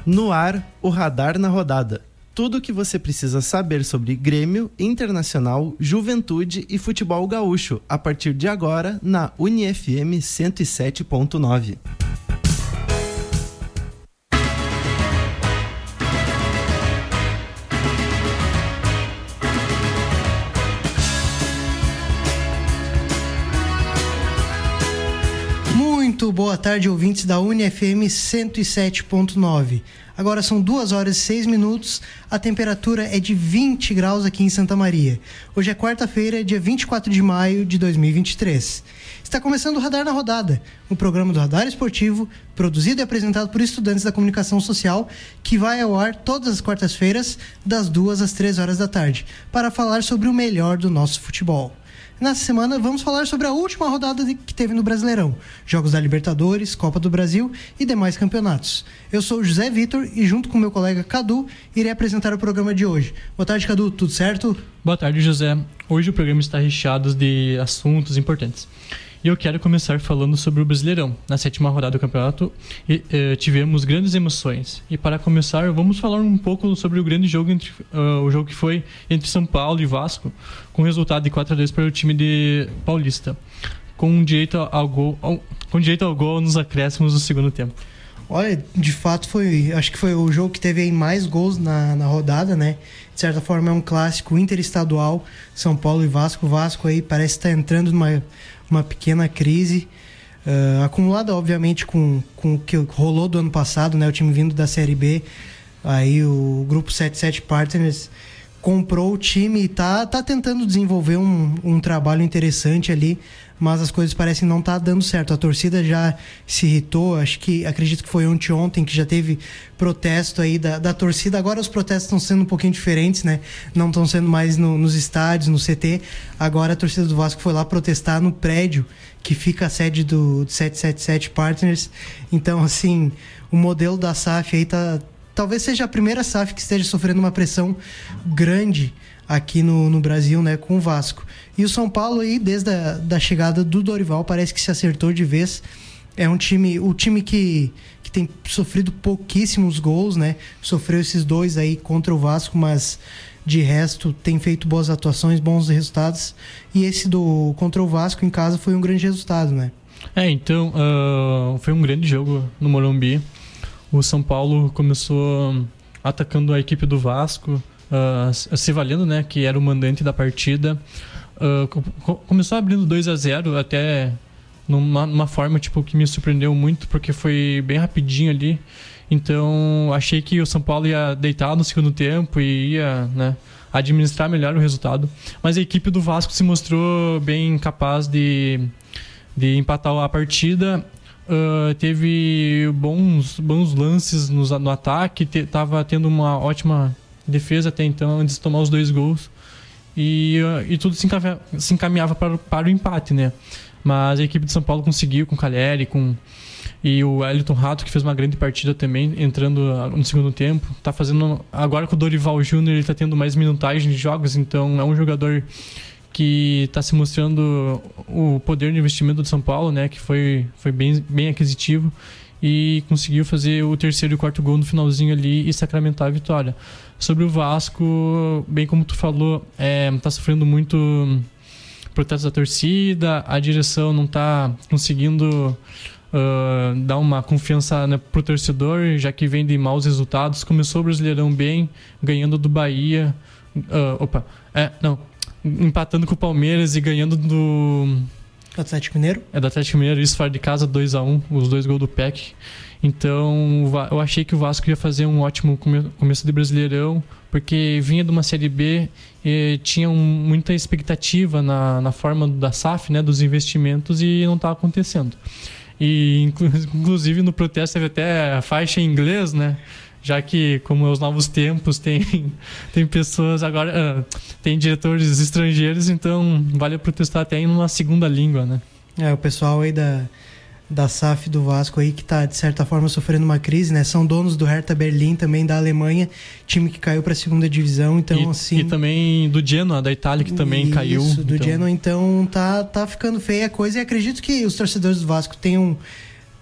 No ar, o Radar na Rodada. Tudo o que você precisa saber sobre Grêmio, Internacional, Juventude e futebol gaúcho, a partir de agora, na UniFM 107.9. Muito boa tarde, ouvintes da UniFM 107.9. Agora são 2h06, a temperatura é de 20 graus aqui em Santa Maria. Hoje é quarta-feira, dia 24 de maio de 2023. Está começando o Radar na Rodada, um programa do Radar Esportivo, produzido e apresentado por estudantes da comunicação social, que vai ao ar todas as quartas-feiras, das 2 às 3 horas da tarde, para falar sobre o melhor do nosso futebol. Nessa semana vamos falar sobre a última rodada que teve no Brasileirão, jogos da Libertadores, Copa do Brasil e demais campeonatos. Eu sou o José Vitor e junto com meu colega Cadu irei apresentar o programa de hoje. Boa tarde, Cadu, tudo certo? Boa tarde, José. Hoje o programa está recheado de assuntos importantes. E eu quero começar falando sobre o Brasileirão. Na 7ª rodada do campeonato tivemos grandes emoções. E para começar, vamos falar um pouco sobre o grande jogo, o jogo que foi entre São Paulo e Vasco, com resultado de 4-2 para o time de Paulista, com direito ao gol nos acréscimos do segundo tempo. Olha, de fato acho que foi o jogo que teve aí mais gols na rodada, né? De certa forma é um clássico interestadual, São Paulo e Vasco. O Vasco aí parece estar entrando numa pequena crise, acumulada obviamente com o que rolou do ano passado, né? O time vindo da Série B, aí o grupo 77 Partners comprou o time e tá tentando desenvolver um trabalho interessante ali, mas as coisas parecem não estar dando certo. A torcida já se irritou, acredito que foi ontem que já teve protesto aí da torcida. Agora os protestos estão sendo um pouquinho diferentes, né? Não estão sendo mais nos estádios, no CT. Agora a torcida do Vasco foi lá protestar no prédio que fica a sede do 777 Partners. Então, assim, o modelo da SAF aí talvez seja a primeira SAF que esteja sofrendo uma pressão grande aqui no Brasil, né, com o Vasco. E o São Paulo aí, desde a chegada do Dorival, parece que se acertou de vez. É o time que tem sofrido pouquíssimos gols, né? Sofreu esses 2 aí contra o Vasco, mas de resto tem feito boas atuações, bons resultados. E esse contra o Vasco em casa foi um grande resultado, né? Então, foi um grande jogo no Morumbi. O São Paulo começou atacando a equipe do Vasco, se valendo, né, que era o mandante da partida. Começou abrindo 2-0, até numa forma que me surpreendeu muito, porque foi bem rapidinho ali. Então achei que o São Paulo ia deitar no segundo tempo e ia, né, administrar melhor o resultado. Mas a equipe do Vasco se mostrou bem capaz de empatar a partida. Teve bons lances no ataque, estava tendo uma ótima defesa até então, antes de tomar os 2 gols, e tudo se encaminhava para o empate, né? Mas a equipe de São Paulo conseguiu, com o Caleri, e o Elton Rato, que fez uma grande partida também, entrando no segundo tempo. Tá fazendo, agora com o Dorival Júnior, ele está tendo mais minutagem de jogos, então é um jogador que está se mostrando o poder de investimento do São Paulo, né, que foi bem aquisitivo, e conseguiu fazer o 3º e 4º gol no finalzinho ali e sacramentar a vitória. Sobre o Vasco, bem como tu falou, está sofrendo muito protesto da torcida, a direção não está conseguindo dar uma confiança, né, pro torcedor, já que vem de maus resultados. Começou o Brasileirão bem, ganhando do Bahia, empatando com o Palmeiras e ganhando do Atlético Mineiro? Do Atlético Mineiro, isso fora de casa, 2-1, os 2 gols do PEC. Então eu achei que o Vasco ia fazer um ótimo começo de Brasileirão, porque vinha de uma Série B e tinha muita expectativa na forma da SAF, né, dos investimentos, e não estava acontecendo. E inclusive no protesto teve até a faixa em inglês, né? Já que, como é os novos tempos, tem pessoas agora, tem diretores estrangeiros, então vale protestar até em uma segunda língua, né? O pessoal aí da SAF do Vasco aí, que tá de certa forma sofrendo uma crise, né? São donos do Hertha Berlim, também da Alemanha, time que caiu para a segunda divisão, então assim... E também do Genoa, da Itália, que também caiu. Isso, do Genoa, então tá ficando feia a coisa, e acredito que os torcedores do Vasco tenham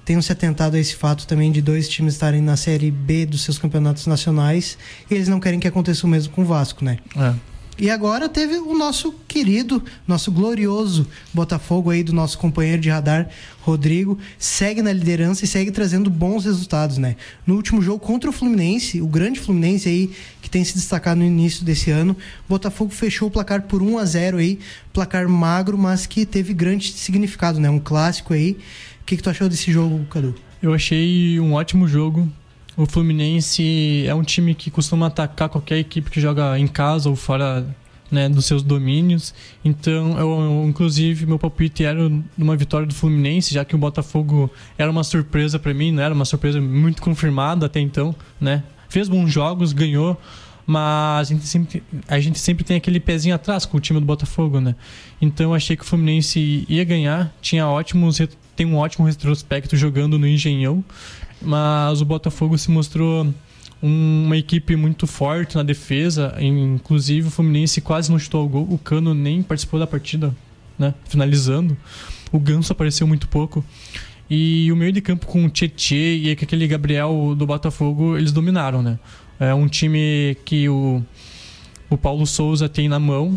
tenham se atentado a esse fato também de 2 times estarem na Série B dos seus campeonatos nacionais, e eles não querem que aconteça o mesmo com o Vasco, né? E agora teve o nosso querido, nosso glorioso Botafogo aí, do nosso companheiro de radar, Rodrigo, segue na liderança e segue trazendo bons resultados, né? No último jogo contra o Fluminense, o grande Fluminense aí, que tem se destacado no início desse ano, o Botafogo fechou o placar por 1-0 aí, placar magro, mas que teve grande significado, né? Um clássico aí. O que tu achou desse jogo, Cadu? Eu achei um ótimo jogo. O Fluminense é um time que costuma atacar qualquer equipe que joga em casa ou fora, né, dos seus domínios. Então, inclusive, meu palpite era numa vitória do Fluminense, já que o Botafogo era uma surpresa para mim, não era uma surpresa muito confirmada até então, né? Fez bons jogos, ganhou, mas a gente sempre tem aquele pezinho atrás com o time do Botafogo, né? Então, eu achei que o Fluminense ia ganhar, tem um ótimo retrospecto jogando no Engenhão, mas o Botafogo se mostrou uma equipe muito forte na defesa. Inclusive o Fluminense quase não chutou o gol, o Cano nem participou da partida, né, finalizando. O Ganso apareceu muito pouco, e o meio de campo com o Tietê e aquele Gabriel do Botafogo, eles dominaram, né? É um time que o Paulo Souza tem na mão.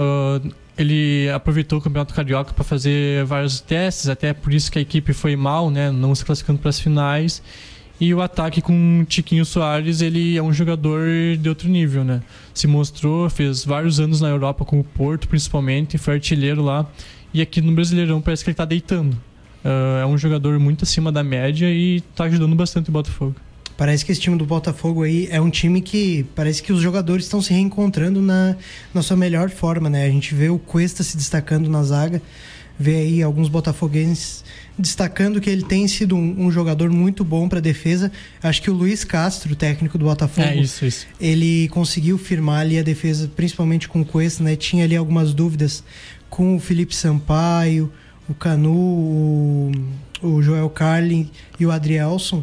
Ele aproveitou o Campeonato Carioca para fazer vários testes, até por isso que a equipe foi mal, né, não se classificando para as finais. E o ataque com o Tiquinho Soares, ele é um jogador de outro nível, né? Se mostrou, fez vários anos na Europa com o Porto, principalmente, foi artilheiro lá. E aqui no Brasileirão parece que ele está deitando. É um jogador muito acima da média e está ajudando bastante o Botafogo. Parece que esse time do Botafogo aí é um time que parece que os jogadores estão se reencontrando na sua melhor forma, né? A gente vê o Cuesta se destacando na zaga, vê aí alguns botafoguenses destacando que ele tem sido um jogador muito bom para a defesa. Acho que o Luiz Castro, técnico do Botafogo, isso. Ele conseguiu firmar ali a defesa, principalmente com o Cuesta, né? Tinha ali algumas dúvidas com o Felipe Sampaio, o Canu, o Joel Carlin e o Adrielson.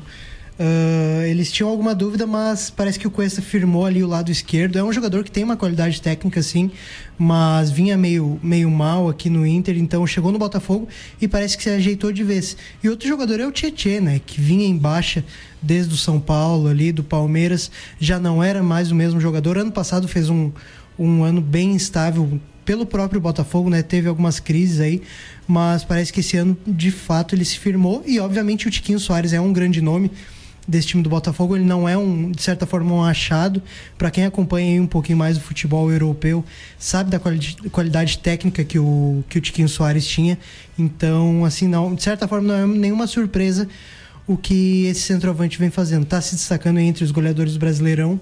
Eles tinham alguma dúvida, mas parece que o Cuesta firmou ali o lado esquerdo. É um jogador que tem uma qualidade técnica, sim, mas vinha meio mal aqui no Inter, então chegou no Botafogo e parece que se ajeitou de vez. E outro jogador é o Tietê, né, que vinha em baixa desde o São Paulo ali, do Palmeiras, já não era mais o mesmo jogador. Ano passado fez um ano bem instável pelo próprio Botafogo, né? Teve algumas crises aí, mas parece que esse ano de fato ele se firmou. E obviamente o Tiquinho Soares é um grande nome desse time do Botafogo. Ele não é de certa forma um achado. Para quem acompanha aí um pouquinho mais o futebol europeu, sabe da qualidade técnica que o Tiquinho Soares tinha. Então, assim, não, de certa forma não é nenhuma surpresa o que esse centroavante vem fazendo. Tá se destacando entre os goleadores do Brasileirão.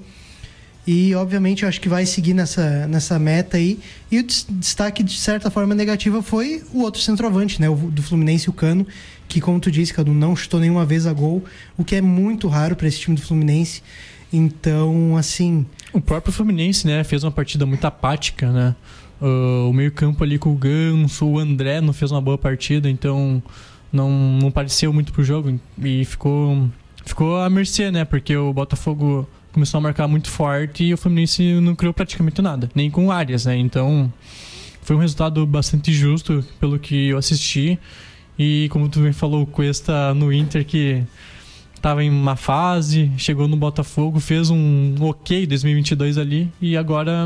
E, obviamente, eu acho que vai seguir nessa meta aí. E o destaque, de certa forma, negativa foi o outro centroavante, né? O do Fluminense, o Cano, que, como tu disse, Cadu, não chutou nenhuma vez a gol, o que é muito raro para esse time do Fluminense. Então, assim... O próprio Fluminense, né, fez uma partida muito apática, né? O meio-campo ali com o Ganso, o André não fez uma boa partida, então não pareceu muito pro jogo e ficou à mercê, né? Porque o Botafogo começou a marcar muito forte e o Fluminense não criou praticamente nada, nem com áreas, né? Então, foi um resultado bastante justo pelo que eu assisti. E como tu bem falou, o Cuesta no Inter, que estava em uma fase, chegou no Botafogo, fez um ok 2022 ali e agora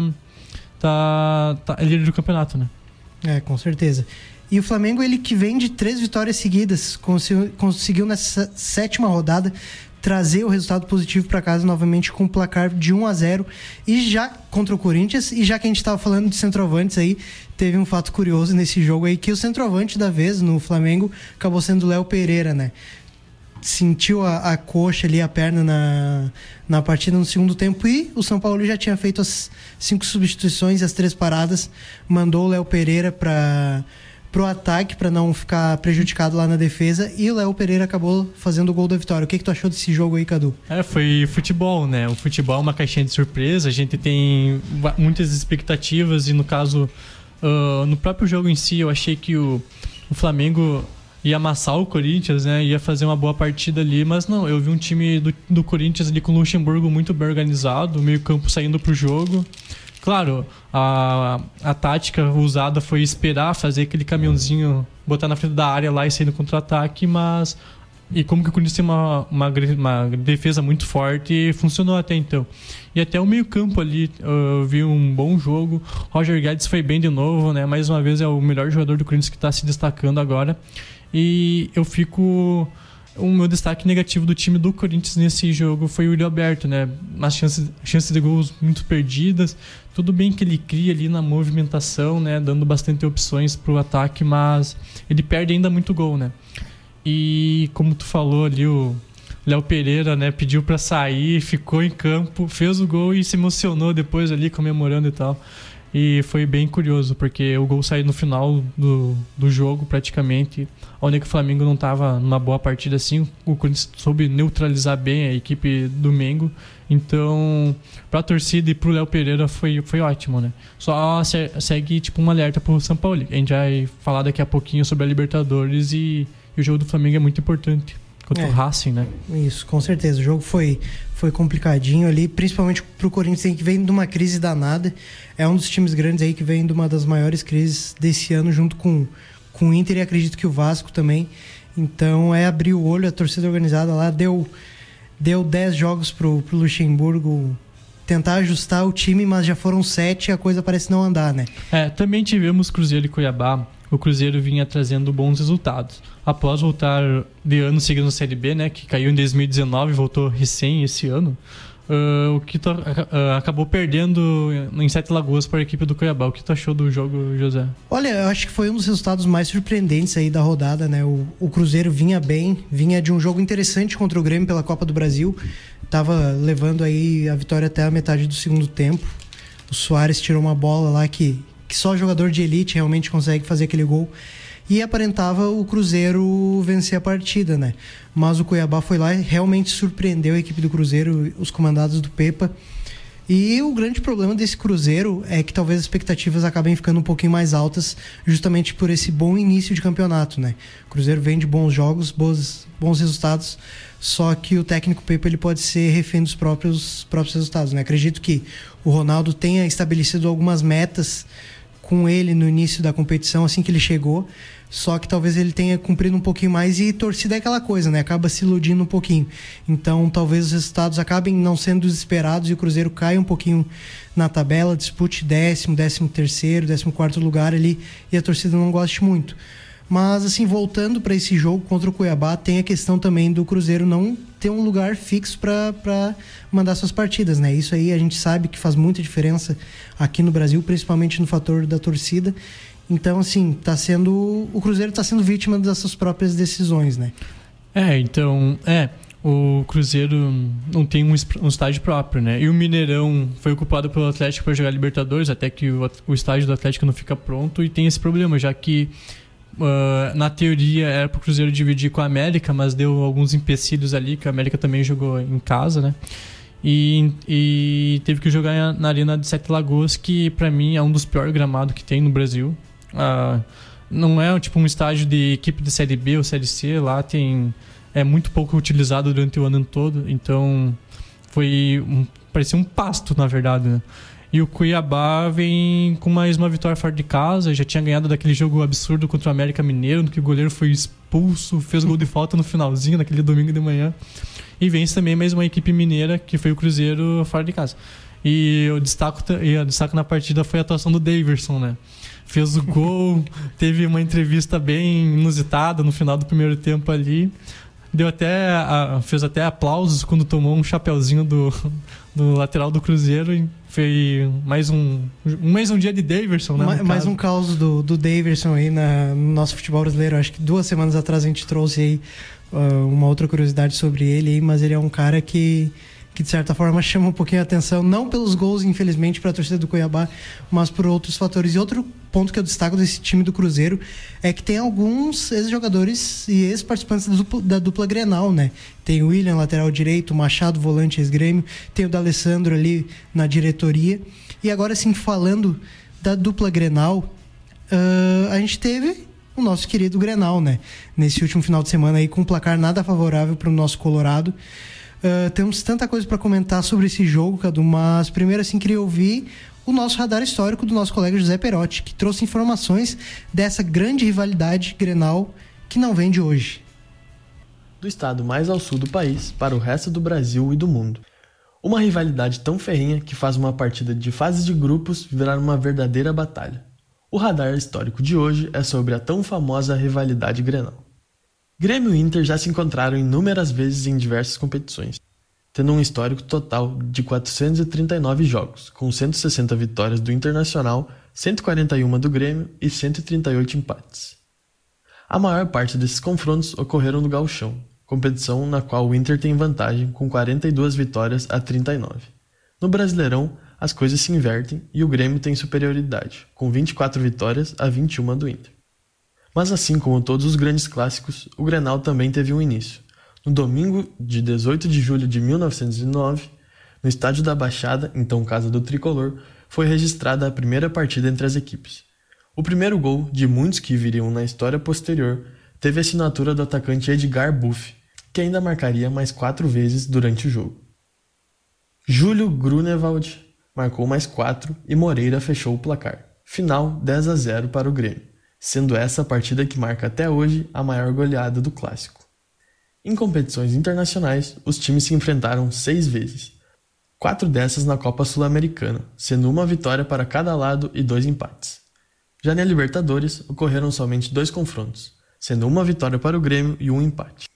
tá líder do campeonato, né? Com certeza. E o Flamengo, ele que vem de 3 vitórias seguidas, conseguiu nessa 7ª rodada trazer o resultado positivo para casa novamente com o placar de 1-0 e já contra o Corinthians. E já que a gente estava falando de centroavantes aí, teve um fato curioso nesse jogo aí, que o centroavante da vez no Flamengo acabou sendo o Léo Pereira, né? Sentiu a coxa ali, a perna na partida no segundo tempo, e o São Paulo já tinha feito as 5 substituições e as 3 paradas, mandou o Léo Pereira pro ataque para não ficar prejudicado lá na defesa, e o Léo Pereira acabou fazendo o gol da vitória. O que tu achou desse jogo aí, Cadu? Foi futebol, né? O futebol é uma caixinha de surpresa, a gente tem muitas expectativas e no caso, no próprio jogo em si, eu achei que o Flamengo ia amassar o Corinthians, né? Ia fazer uma boa partida ali, mas não, eu vi um time do Corinthians ali com o Luxemburgo muito bem organizado, o meio-campo saindo pro jogo. Claro, a tática usada foi esperar, fazer aquele caminhãozinho, botar na frente da área lá e sair no contra-ataque, mas E como que o Corinthians tem uma defesa muito forte, funcionou até então. E até o meio-campo ali, eu vi um bom jogo. Roger Guedes foi bem de novo, né? Mais uma vez é o melhor jogador do Corinthians que está se destacando agora. E eu fico... O meu destaque negativo do time do Corinthians nesse jogo foi o Yuri Alberto, né? As chances de gols muito perdidas. Tudo bem que ele cria ali na movimentação, né? Dando bastante opções pro ataque, mas ele perde ainda muito gol, né? E como tu falou ali, o Léo Pereira, né? Pediu pra sair, ficou em campo, fez o gol e se emocionou depois ali, comemorando e tal. E foi bem curioso, porque o gol saiu no final do jogo, praticamente. Onde que o Flamengo não estava numa boa partida assim. O Corinthians soube neutralizar bem a equipe do Mengo. Então, para a torcida e para o Léo Pereira foi ótimo, né? Só segue tipo um alerta para o São Paulo. A gente vai falar daqui a pouquinho sobre a Libertadores e o jogo do Flamengo é muito importante. Contra o Racing, né? Isso, com certeza. O jogo foi complicadinho ali, principalmente pro Corinthians, que vem de uma crise danada. É um dos times grandes aí que vem de uma das maiores crises desse ano, junto com o Inter e acredito que o Vasco também. Então é abrir o olho, a torcida organizada lá deu 10 jogos pro Luxemburgo tentar ajustar o time, mas já foram 7 e a coisa parece não andar, né? Também tivemos Cruzeiro e Cuiabá. O Cruzeiro vinha trazendo bons resultados. Após voltar de ano seguindo na Série B, né, que caiu em 2019 e voltou recém esse ano, o que acabou perdendo em Sete Lagoas para a equipe do Cuiabá. O que tu achou do jogo, José? Olha, eu acho que foi um dos resultados mais surpreendentes aí da rodada, né? O Cruzeiro vinha bem, vinha de um jogo interessante contra o Grêmio pela Copa do Brasil. Tava levando aí a vitória até a metade do segundo tempo. O Soares tirou uma bola lá que só jogador de elite realmente consegue fazer aquele gol. E aparentava o Cruzeiro vencer a partida, né? Mas o Cuiabá foi lá e realmente surpreendeu a equipe do Cruzeiro, os comandados do Pepa. E o grande problema desse Cruzeiro é que talvez as expectativas acabem ficando um pouquinho mais altas, justamente por esse bom início de campeonato, né? O Cruzeiro vem de bons jogos, bons resultados, só que o técnico Pepa ele pode ser refém dos próprios resultados, né? Acredito que o Ronaldo tenha estabelecido algumas metas com ele no início da competição, assim que ele chegou, só que talvez ele tenha cumprido um pouquinho mais e torcida é aquela coisa, né? Acaba se iludindo um pouquinho. Então, talvez os resultados acabem não sendo esperados e o Cruzeiro caia um pouquinho na tabela, dispute 10º, 13º, 14º lugar ali e a torcida não goste muito. Mas, assim, voltando para esse jogo contra o Cuiabá, tem a questão também do Cruzeiro não ter um lugar fixo para mandar suas partidas, né? Isso aí a gente sabe que faz muita diferença aqui no Brasil, principalmente no fator da torcida. Então, assim, o Cruzeiro está sendo vítima das suas próprias decisões, né? O Cruzeiro não tem um estádio próprio, né? E o Mineirão foi ocupado pelo Atlético para jogar Libertadores, até que o estádio do Atlético não fica pronto e tem esse problema, já que na teoria era para o Cruzeiro dividir com a América, mas deu alguns empecilhos ali, que a América também jogou em casa, né? E teve que jogar na Arena de Sete Lagoas, que para mim é um dos piores gramados que tem no Brasil. Não é tipo um estádio de equipe de Série B ou Série C, lá é muito pouco utilizado durante o ano todo, então parecia um pasto, na verdade, né? E o Cuiabá vem com mais uma vitória fora de casa, já tinha ganhado daquele jogo absurdo contra o América Mineiro, no que o goleiro foi expulso, fez gol de falta no finalzinho, naquele domingo de manhã. E vence também mais uma equipe mineira, que foi o Cruzeiro fora de casa. E o destaque na partida foi a atuação do Daverson, né? Fez o gol, teve uma entrevista bem inusitada no final do primeiro tempo ali. Fez até aplausos quando tomou um chapeuzinho do lateral do Cruzeiro. E foi mais um dia de Daverson, né? Mais um caos do Daverson aí no nosso futebol brasileiro. Acho que 2 semanas atrás a gente trouxe aí uma outra curiosidade sobre ele aí, mas ele é um cara que de certa forma chama um pouquinho a atenção, não pelos gols, infelizmente, para a torcida do Cuiabá, mas por outros fatores. E outro ponto que eu destaco desse time do Cruzeiro é que tem alguns ex-jogadores e ex-participantes da dupla Grenal, né? Tem o William, lateral direito, o Machado, volante ex-Grêmio, tem o D'Alessandro ali na diretoria. E agora, sim, falando da dupla Grenal, a gente teve o nosso querido Grenal, né? Nesse último final de semana aí, com um placar nada favorável para o nosso Colorado. Temos tanta coisa para comentar sobre esse jogo, Cadu, mas primeiro assim queria ouvir o nosso radar histórico do nosso colega José Perotti, que trouxe informações dessa grande rivalidade Grenal que não vem de hoje. do estado mais ao sul do país para o resto do Brasil e do mundo. Uma rivalidade tão ferrenha que faz uma partida de fases de grupos virar uma verdadeira batalha. O radar histórico de hoje é sobre a tão famosa rivalidade Grenal. Grêmio e Inter já se encontraram inúmeras vezes em diversas competições, tendo um histórico total de 439 jogos, com 160 vitórias do Internacional, 141 do Grêmio e 138 empates. A maior parte desses confrontos ocorreram no Gauchão, competição na qual o Inter tem vantagem com 42 vitórias a 39. No Brasileirão, as coisas se invertem e o Grêmio tem superioridade, com 24 vitórias a 21 do Inter. Mas assim como todos os grandes clássicos, o Grenal também teve um início. No domingo de 18 de julho de 1909, no estádio da Baixada, então casa do Tricolor, foi registrada a primeira partida entre as equipes. O primeiro gol, de muitos que viriam na história posterior, teve a assinatura do atacante Edgar Buff, que ainda marcaria mais 4 vezes durante o jogo. Júlio Grunewald marcou mais 4 e Moreira fechou o placar. Final 10-0 para o Grêmio, sendo essa a partida que marca até hoje a maior goleada do clássico. Em competições internacionais, os times se enfrentaram 6 vezes, 4 dessas na Copa Sul-Americana, sendo uma vitória para cada lado e 2 empates. Já na Libertadores, ocorreram somente 2 confrontos, sendo uma vitória para o Grêmio e um empate.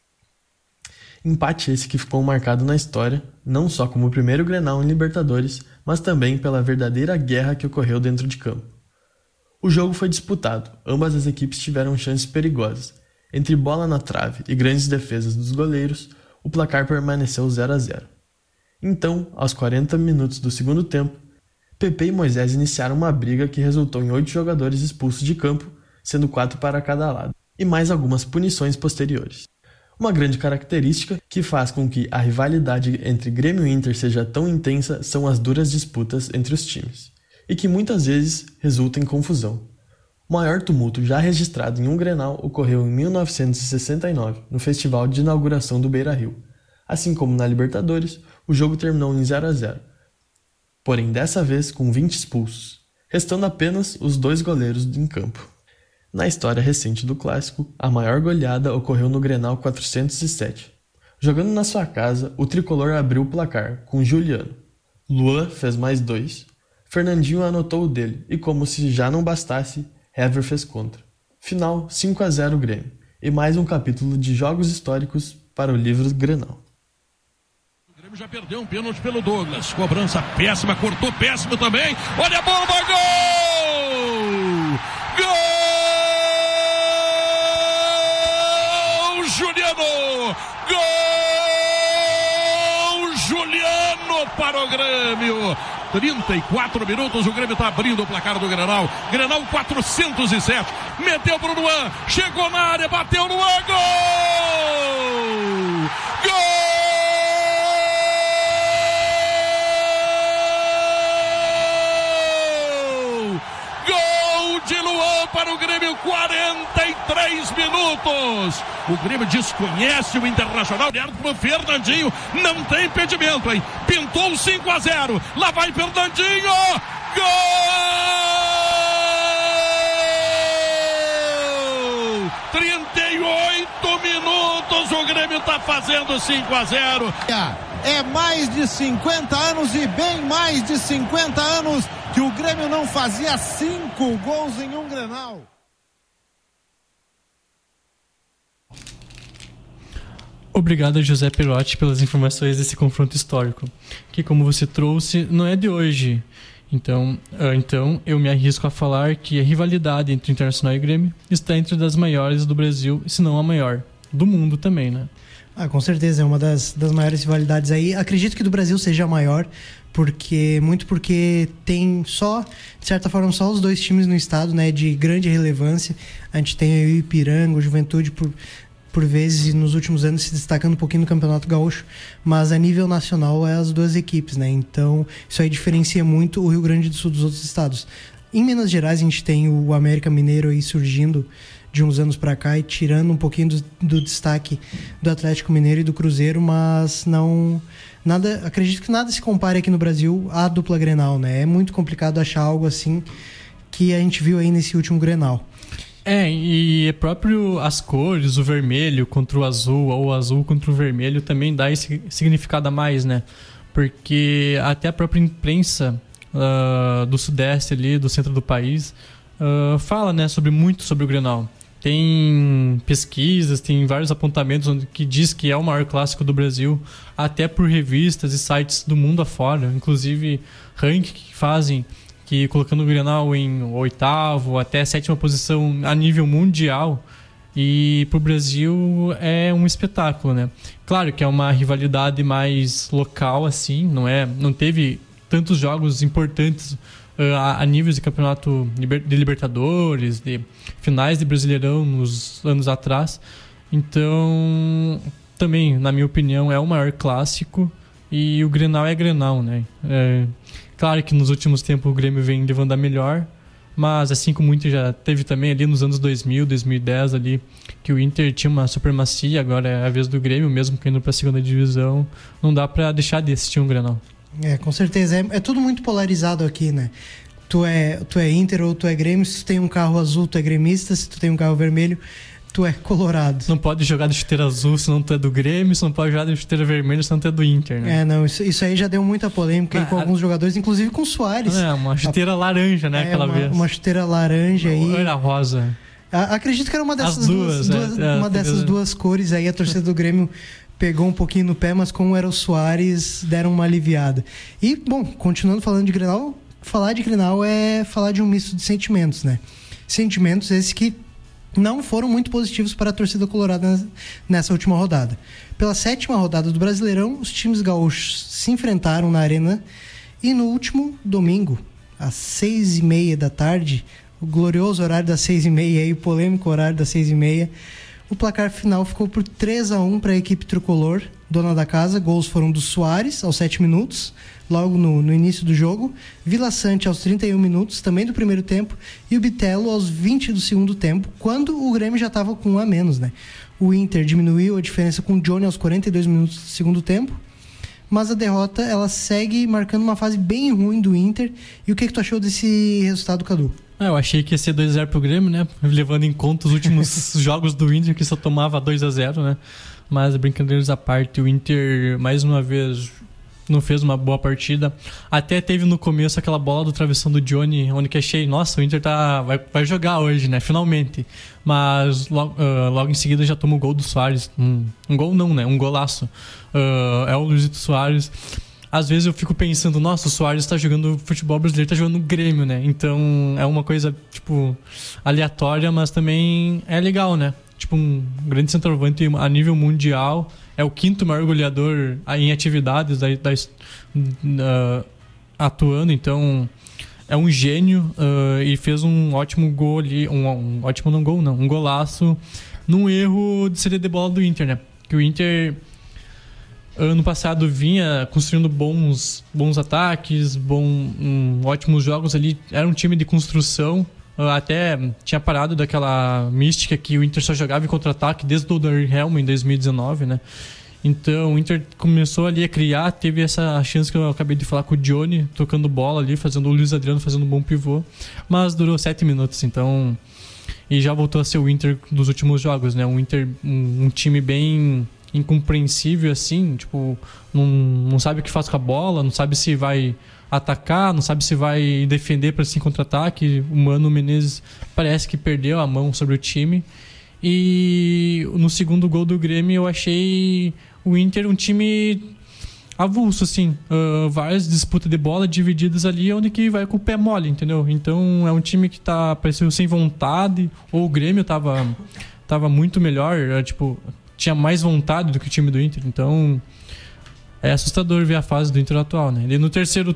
Empate esse que ficou marcado na história, não só como o primeiro Grenal em Libertadores, mas também pela verdadeira guerra que ocorreu dentro de campo. O jogo foi disputado, ambas as equipes tiveram chances perigosas. Entre bola na trave e grandes defesas dos goleiros, o placar permaneceu 0-0. Então, aos 40 minutos do segundo tempo, Pepe e Moisés iniciaram uma briga que resultou em 8 jogadores expulsos de campo, sendo 4 para cada lado, e mais algumas punições posteriores. Uma grande característica que faz com que a rivalidade entre Grêmio e Inter seja tão intensa são as duras disputas entre os times, e que muitas vezes resulta em confusão. O maior tumulto já registrado em um Grenal ocorreu em 1969, no festival de inauguração do Beira-Rio. Assim como na Libertadores, o jogo terminou em 0-0, porém dessa vez com 20 expulsos, restando apenas os 2 goleiros em campo. Na história recente do clássico, a maior goleada ocorreu no Grenal 407. Jogando na sua casa, o tricolor abriu o placar com Juliano. Luan fez mais 2, Fernandinho anotou o dele e, como se já não bastasse, Hever fez contra. Final 5-0 Grêmio, e mais um capítulo de jogos históricos para o livro Grenal. O Grêmio já perdeu um pênalti pelo Douglas. Cobrança péssima, cortou péssimo também. Olha a bomba, gol! Gol! Juliano! Gol! Juliano para o Grêmio! 34 minutos, o Grêmio está abrindo o placar do Grenal. Grenal 407. Meteu pro Luan. Chegou na área, bateu no Luan. Gol! Gol! Gol de Luan para o Grêmio, 43 minutos. O Grêmio desconhece o Internacional. O Fernandinho não tem impedimento, hein? Pintou 5-0. Lá vai Fernandinho. Gol! 38 minutos. O Grêmio tá fazendo 5-0. É mais de 50 anos e bem mais de 50 anos que o Grêmio não fazia 5 gols em um Grenal. Obrigado a José Perotti pelas informações desse confronto histórico, que, como você trouxe, não é de hoje. Então eu me arrisco a falar que a rivalidade entre Internacional e Grêmio está entre das maiores do Brasil, se não a maior, do mundo também, né? Com certeza, é uma das maiores rivalidades aí. Acredito que do Brasil seja a maior, porque tem só, de certa forma, só os 2 times no estado, né, de grande relevância. A gente tem aí o Ipiranga, o Juventude, por vezes, nos últimos anos, se destacando um pouquinho no Campeonato Gaúcho, mas a nível nacional é as 2 equipes, né? Então, isso aí diferencia muito o Rio Grande do Sul dos outros estados. Em Minas Gerais, a gente tem o América Mineiro aí surgindo de uns anos para cá e tirando um pouquinho do destaque do Atlético Mineiro e do Cruzeiro, mas acredito que nada se compare aqui no Brasil à dupla Grenal, né? É muito complicado achar algo assim que a gente viu aí nesse último Grenal. E próprio as cores, o vermelho contra o azul, ou o azul contra o vermelho, também dá esse significado a mais, né? Porque até a própria imprensa do Sudeste ali, do centro do país, fala, né, muito sobre o Grenal. Tem pesquisas, tem vários apontamentos que diz que é o maior clássico do Brasil, até por revistas e sites do mundo afora, inclusive ranking que fazem, que colocando o Grenal em 8º até 7ª posição a nível mundial, e pro Brasil é um espetáculo, né? Claro que é uma rivalidade mais local, assim, não teve tantos jogos importantes a níveis de campeonato de Libertadores, de finais de Brasileirão nos anos atrás. Então, também, na minha opinião, é o maior clássico, e o Grenal é Grenal, né? Claro que nos últimos tempos o Grêmio vem levando a melhor, mas assim como o Inter já teve também ali nos anos 2000, 2010 ali, que o Inter tinha uma supremacia, agora é a vez do Grêmio, mesmo que indo pra 2ª divisão, não dá pra deixar de assistir um Grenal. Com certeza, é tudo muito polarizado aqui, né? Tu é Inter ou tu é Grêmio, se tu tem um carro azul tu é gremista, se tu tem um carro vermelho tu é colorado. Não pode jogar de chuteira azul senão tu é do Grêmio, se não pode jogar de chuteira vermelha senão tu é do Inter, né? Não, isso aí já deu muita polêmica aí com alguns jogadores, inclusive com o Soares. Uma chuteira laranja, né, aquela vez. Uma chuteira laranja aí. Era rosa. Acredito que era uma dessas duas cores aí, a torcida do Grêmio pegou um pouquinho no pé, mas como era o Soares, deram uma aliviada. E, bom, continuando falando de Grenal, falar de Grenal é falar de um misto de sentimentos, né? Sentimentos esses que não foram muito positivos para a torcida colorada nessa última rodada. Pela 7ª rodada do Brasileirão, os times gaúchos se enfrentaram na Arena e no último domingo, às 6h30 da tarde, o glorioso horário das 6h30 e o polêmico horário das 6h30, o placar final ficou por 3-1 para a equipe tricolor, dona da casa. Gols foram do Soares aos 7 minutos, logo no início do jogo, Vila Sante aos 31 minutos, também do primeiro tempo, e o Bitelo aos 20 do segundo tempo, quando o Grêmio já estava com 1 a menos, né? O Inter diminuiu a diferença com o Johnny aos 42 minutos do segundo tempo, mas a derrota ela segue marcando uma fase bem ruim do Inter. E o que tu achou desse resultado, Cadu? Eu achei que ia ser 2-0 pro Grêmio, né? Levando em conta os últimos jogos do Inter, que só tomava 2-0, né? Mas, brincadeiras à parte, o Inter, mais uma vez, não fez uma boa partida. Até teve no começo aquela bola do travessão do Johnny, onde que achei, nossa, o Inter vai jogar hoje, né? Finalmente. Mas logo em seguida já toma o gol do Soares. Um gol não, né? Um golaço. É o Luizito Soares. Às vezes eu fico pensando, nossa, o Soares tá jogando futebol brasileiro, tá jogando no Grêmio, né? Então é uma coisa, tipo, aleatória, mas também é legal, né? Tipo, um grande centroavante a nível mundial. É o 5º maior goleador em atividades atuando, então é um gênio e fez um ótimo gol ali, um golaço num erro de saída de bola do Inter, né? Que o Inter ano passado vinha construindo bons ataques, ótimos jogos ali, era um time de construção. Até tinha parado daquela mística que o Inter só jogava em contra-ataque desde o Helm em 2019, né? Então o Inter começou ali a criar, teve essa chance que eu acabei de falar com o Johnny, tocando bola ali, fazendo o Luiz Adriano fazendo um bom pivô, mas durou 7 minutos, então, e já voltou a ser o Inter dos últimos jogos, né? Um Inter, um time bem incompreensível assim, tipo, não sabe o que faz com a bola, não sabe se vai atacar, não sabe se vai defender para esse contra-ataque. O Mano Menezes parece que perdeu a mão sobre o time. E no segundo gol do Grêmio eu achei o Inter um time avulso, assim, várias disputas de bola divididas ali, onde que vai com o pé mole, entendeu? Então é um time que pareceu sem vontade, ou o Grêmio tava muito melhor, tipo, tinha mais vontade do que o time do Inter, então é assustador ver a fase do Inter atual, né? E no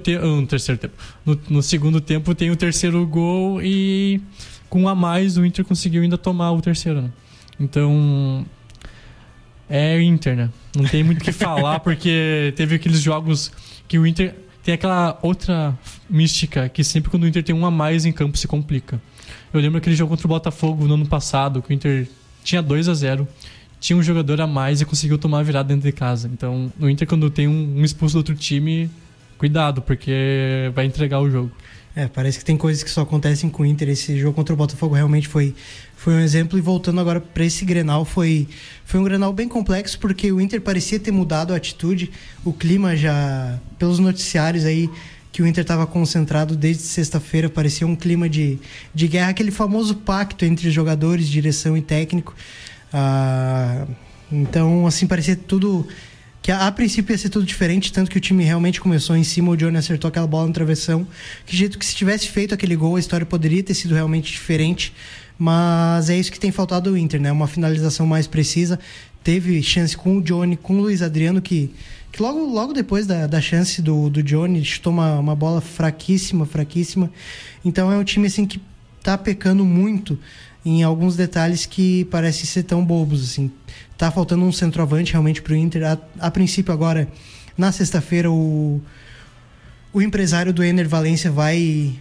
no segundo tempo tem o terceiro gol e com um a mais o Inter conseguiu ainda tomar o terceiro, né? Então é o Inter, né? Não tem muito o que falar porque teve aqueles jogos que o Inter tem aquela outra mística que sempre quando o Inter tem um a mais em campo se complica. Eu lembro aquele jogo contra o Botafogo no ano passado, que o Inter tinha 2-0. Tinha um jogador a mais e conseguiu tomar a virada dentro de casa. Então, no Inter, quando tem um expulso do outro time, cuidado, porque vai entregar o jogo. Parece que tem coisas que só acontecem com o Inter. Esse jogo contra o Botafogo realmente foi um exemplo. E voltando agora para esse Grenal, foi um Grenal bem complexo, porque o Inter parecia ter mudado a atitude. O clima já, pelos noticiários aí, que o Inter estava concentrado desde sexta-feira, parecia um clima de guerra, aquele famoso pacto entre jogadores, direção e técnico. Então, assim, parecia tudo... que a princípio ia ser tudo diferente, tanto que o time realmente começou em cima, o Johnny acertou aquela bola no travessão, que jeito que se tivesse feito aquele gol, a história poderia ter sido realmente diferente, mas é isso que tem faltado ao Inter, né? Uma finalização mais precisa. Teve chance com o Johnny, com o Luiz Adriano, que logo depois da chance do Johnny, chutou uma bola fraquíssima. Então é um time assim que tá pecando muito em alguns detalhes que parecem ser tão bobos, assim. Tá faltando um centroavante realmente pro Inter. A princípio agora, na sexta-feira, o empresário do Ener Valencia vai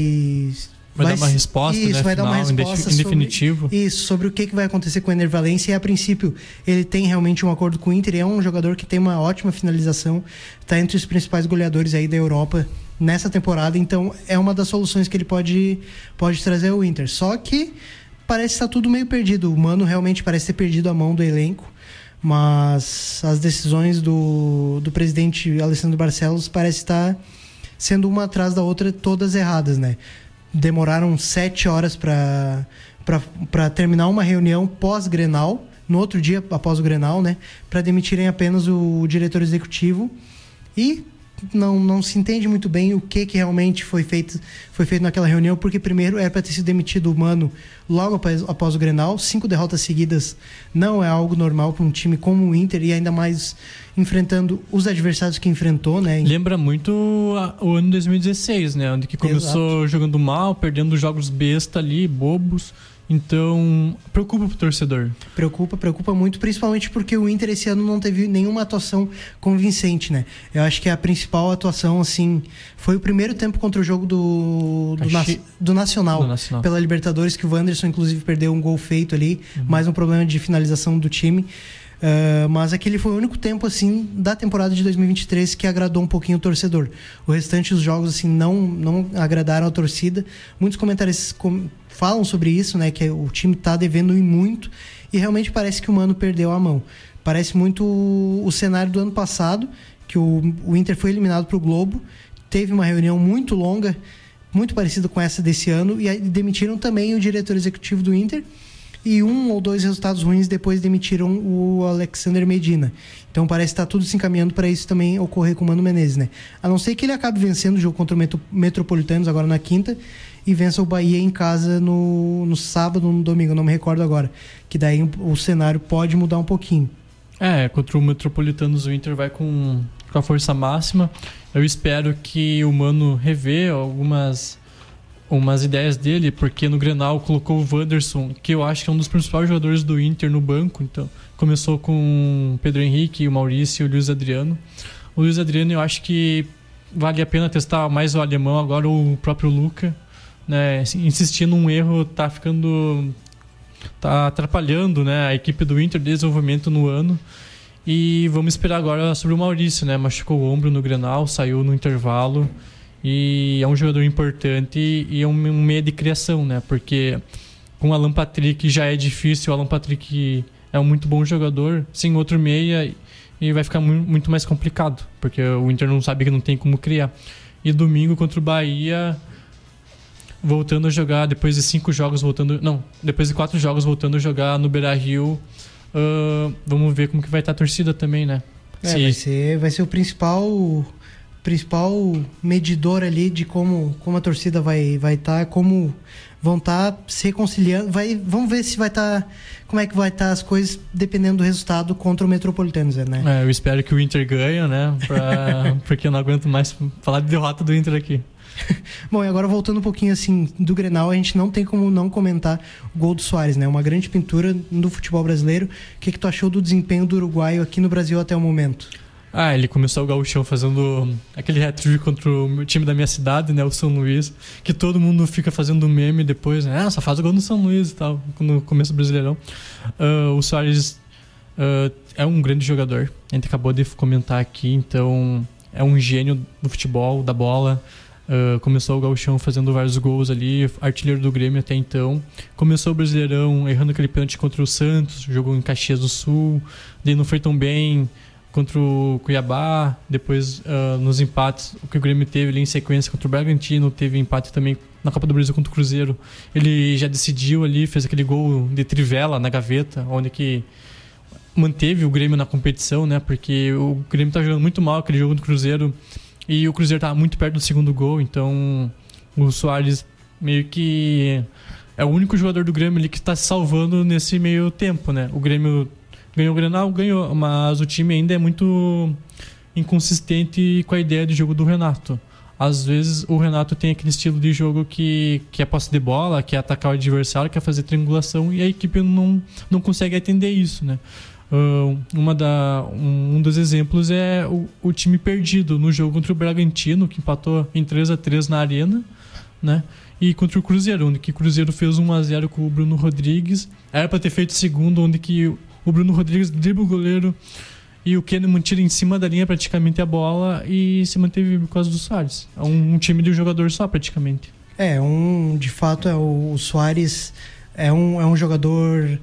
dar uma resposta, isso, né? Vai dar uma resposta em definitivo. Sobre o que vai acontecer com o Ener Valencia. E a princípio ele tem realmente um acordo com o Inter, e é um jogador que tem uma ótima finalização, tá entre os principais goleadores aí da Europa nessa temporada, então é uma das soluções que ele pode trazer ao Inter. Só que parece estar tudo meio perdido. O Mano realmente parece ter perdido a mão do elenco, mas as decisões do presidente Alessandro Barcelos parecem estar sendo uma atrás da outra, todas erradas, né? Demoraram 7 horas para terminar uma reunião pós-Grenal, no outro dia após o Grenal, né? Para demitirem apenas o diretor executivo, e não se entende muito bem o que realmente foi feito naquela reunião, porque primeiro era para ter sido demitido o Mano logo após o Grenal. 5 derrotas seguidas não é algo normal para um time como o Inter, e ainda mais enfrentando os adversários que enfrentou, né? Lembra muito o ano 2016, né? Onde que começou jogando mal, perdendo jogos besta ali, bobos. Então, preocupa pro torcedor. Preocupa muito, principalmente porque o Inter esse ano não teve nenhuma atuação convincente, né? Eu acho que a principal atuação, assim, foi o primeiro tempo contra o jogo do Nacional, pela Libertadores, que o Wanderson, inclusive, perdeu um gol feito ali, mais um problema de finalização do time. Mas aquele foi o único tempo, assim, da temporada de 2023 que agradou um pouquinho o torcedor. O restante dos jogos, assim, não agradaram a torcida. Muitos comentários falam sobre isso, né? Que o time tá devendo ir muito, e realmente parece que o Mano perdeu a mão. Parece muito o cenário do ano passado, que o Inter foi eliminado pro Globo, teve uma reunião muito longa, muito parecida com essa desse ano, e aí demitiram também o diretor executivo do Inter, e 1 ou 2 resultados ruins depois demitiram o Alexander Medina. Então parece que está tudo se encaminhando para isso também ocorrer com o Mano Menezes, né? A não ser que ele acabe vencendo o jogo contra o Metropolitanos agora na quinta, e vença o Bahia em casa no sábado ou no domingo, eu não me recordo agora, que daí o cenário pode mudar um pouquinho. Contra o Metropolitanos o Inter vai com a força máxima. Eu espero que o Mano revê umas ideias dele, porque no Grenal colocou o Wanderson, que eu acho que é um dos principais jogadores do Inter, no banco. Então começou com o Pedro Henrique, o Maurício e o Luiz Adriano. O Luiz Adriano, eu acho que vale a pena testar mais o alemão, agora o próprio Luca, né? Insistir num erro tá atrapalhando, né, a equipe do Inter, desenvolvimento no ano. E vamos esperar agora sobre o Maurício, né? Machucou o ombro no Grenal, saiu no intervalo, e é um jogador importante e é um meia de criação, né? Porque com o Alan Patrick já é difícil, o Alan Patrick é um muito bom jogador, sem outro meia, e vai ficar muito mais complicado, porque o Inter não sabe que não tem como criar. E domingo contra o Bahia, voltando a jogar depois de 4 jogos voltando a jogar no Beira-Rio. Vamos ver como que vai estar a torcida também, né? Vai ser o principal medidor ali de como a torcida vai estar, como vão estar se reconciliando. Vamos ver se vai estar, como é que vai estar as coisas dependendo do resultado contra o Metropolitanos, né? Eu espero que o Inter ganhe, né? Porque eu não aguento mais falar de derrota do Inter aqui. Bom, e agora voltando um pouquinho assim do Grenal, a gente não tem como não comentar o gol do Soares, né? Uma grande pintura do futebol brasileiro. O que tu achou do desempenho do uruguaio aqui no Brasil até o momento? Ele começou o gauchão fazendo aquele hat-trick contra o time da minha cidade, né, o São Luís, que todo mundo fica fazendo meme depois, né? Só faz o gol no São Luís e tal, no começo do Brasileirão. O Soares é um grande jogador, a gente acabou de comentar aqui, então é um gênio do futebol, da bola. Começou o Gauchão fazendo vários gols ali, artilheiro do Grêmio até então. Começou o Brasileirão errando aquele pênalti contra o Santos, jogou em Caxias do Sul, daí não foi tão bem contra o Cuiabá. Depois, nos empates, o que o Grêmio teve ali em sequência contra o Bragantino, teve empate também na Copa do Brasil contra o Cruzeiro. Ele já decidiu ali, fez aquele gol de trivela na gaveta, onde que manteve o Grêmio na competição, né? Porque o Grêmio tá jogando muito mal aquele jogo do Cruzeiro e o Cruzeiro tá muito perto do segundo gol, então o Soares meio que é o único jogador do Grêmio ali que tá se salvando nesse meio tempo, né? O Grêmio ganhou o Grenal, ganhou, mas o time ainda é muito inconsistente com a ideia de jogo do Renato. Às vezes o Renato tem aquele estilo de jogo que é posse de bola, que é atacar o adversário, que é fazer triangulação, e a equipe não consegue atender isso, né? Um dos exemplos é o time perdido no jogo contra o Bragantino, que empatou em 3-3 na Arena, né? E contra o Cruzeiro, onde que o Cruzeiro fez 1-0 com o Bruno Rodrigues. Era para ter feito o segundo, onde que o Bruno Rodrigues dribla o goleiro e o Kahneman tira em cima da linha praticamente a bola e se manteve por causa do Soares. É um time de um jogador só praticamente. De fato, o Soares é um jogador